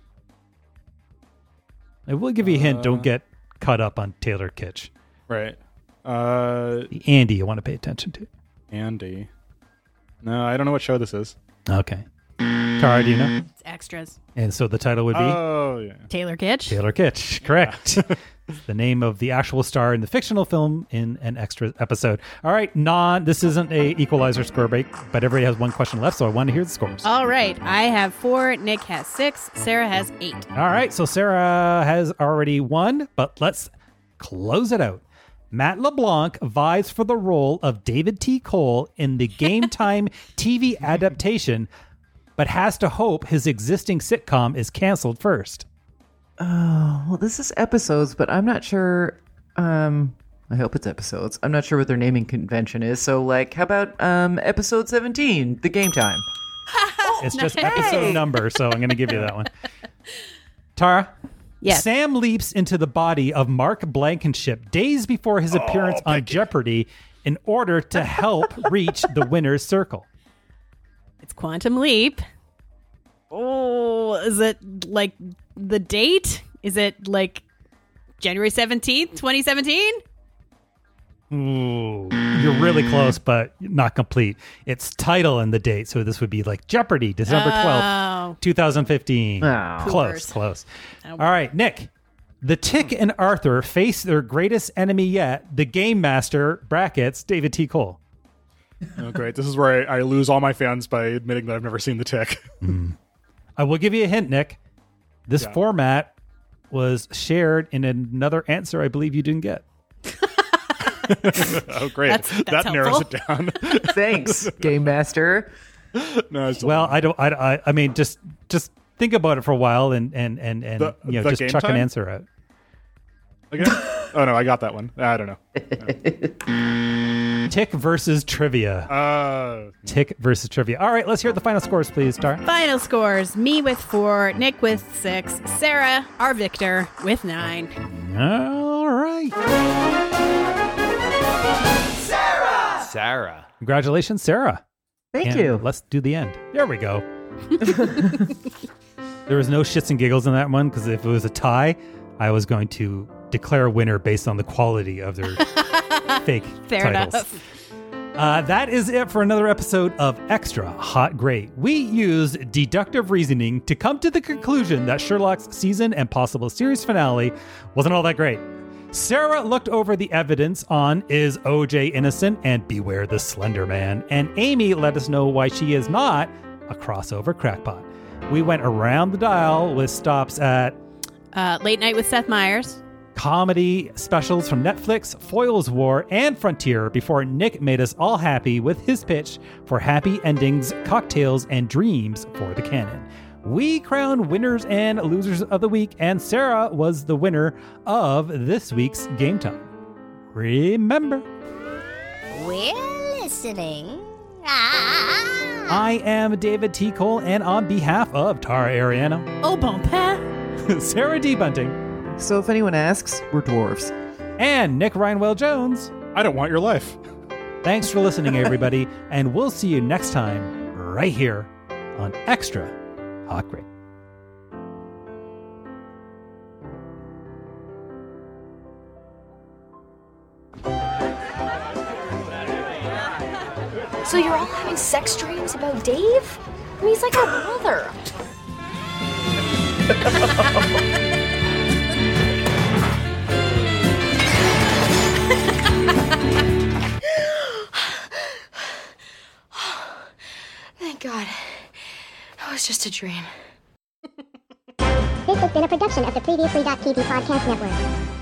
I will give you a hint. Uh, Don't get caught up on Taylor Kitsch. Right. Uh, The Andy you want to pay attention to. Andy. No, I don't know what show this is. Okay. Tara, do you know? It's extras. And so the title would be Oh, yeah. Taylor Kitsch. Taylor Kitsch. Correct. The name of the actual star in the fictional film in an extra episode. All right, non. This isn't a equalizer score break, but everybody has one question left, so I want to hear the scores. All right. I have four. Nick has six. Sarah has eight. All right, so Sarah has already won, but let's close it out. Matt LeBlanc vies for the role of David T. Cole in the Game Time T V adaptation, but has to hope his existing sitcom is canceled first. Oh, well, this is episodes, but I'm not sure. Um, I hope it's episodes. I'm not sure what their naming convention is. So, like, how about um, episode seventeen, the game time? It's just Hey! episode number, so I'm going to give you that one. Tara? Yes. Sam leaps into the body of Mark Blankenship days before his appearance on Jeopardy in order to help reach the winner's circle. It's Quantum Leap. Oh, is it like the date? Is it like January seventeenth, twenty seventeen? Ooh, you're really close, but not complete. It's title and the date, so this would be like Jeopardy, December twelfth, Oh. twenty fifteen. Oh. Close, Poopers. close. Oh. All right, Nick. The Tick and Arthur face their greatest enemy yet, the Game Master, brackets, David T. Cole. Oh, great. This is where I, I lose all my fans by admitting that I've never seen The Tick. I will give you a hint, Nick. This Yeah. format was shared in another answer I believe you didn't get. Oh, great. That's- that's that narrows helpful. it down. Thanks, Game Master. No, it's Well, I don't. I, I. I mean, just just think about it for a while and and and and The- you know the just game chuck an time? answer out. Again? Oh, no, I got that one. I don't know. Tick versus trivia. Uh, Tick versus trivia. All right, let's hear the final scores, please, Star. Final scores: me with four, Nick with six, Sarah, our victor, with nine. All right. Sarah! Sarah. Congratulations, Sarah. Thank And you. Let's do the end. There we go. There was no shits and giggles in that one because if it was a tie, I was going to declare a winner based on the quality of their fake Fair titles. enough. Uh, that is it for another episode of Extra Hot Great. We used deductive reasoning to come to the conclusion that Sherlock's season and possible series finale wasn't all that great. Sarah looked over the evidence on Is O J Innocent and Beware the Slender Man, and Amy let us know why she is not a crossover crackpot. We went around the dial with stops at Uh, Late Night with Seth Meyers. comedy specials from Netflix, Foyle's War, and Frontier before Nick made us all happy with his pitch for happy endings, cocktails, and dreams for the canon. We crowned winners and losers of the week, and Sarah was the winner of this week's Game Time. Remember, We're listening. Ah. I am David T. Cole, and on behalf of Tara Ariano, Oh, bon pain. Sarah D. Bunting, So if anyone asks, we're dwarves. and Nick Rhinewell Jones, I don't want your life. thanks for listening, everybody, and we'll see you next time right here on Extra Hot Great. So you're all having sex dreams about Dave? I mean, he's like our brother. Thank God. That was just a dream. This has been a production of the Previously T V Podcast Network.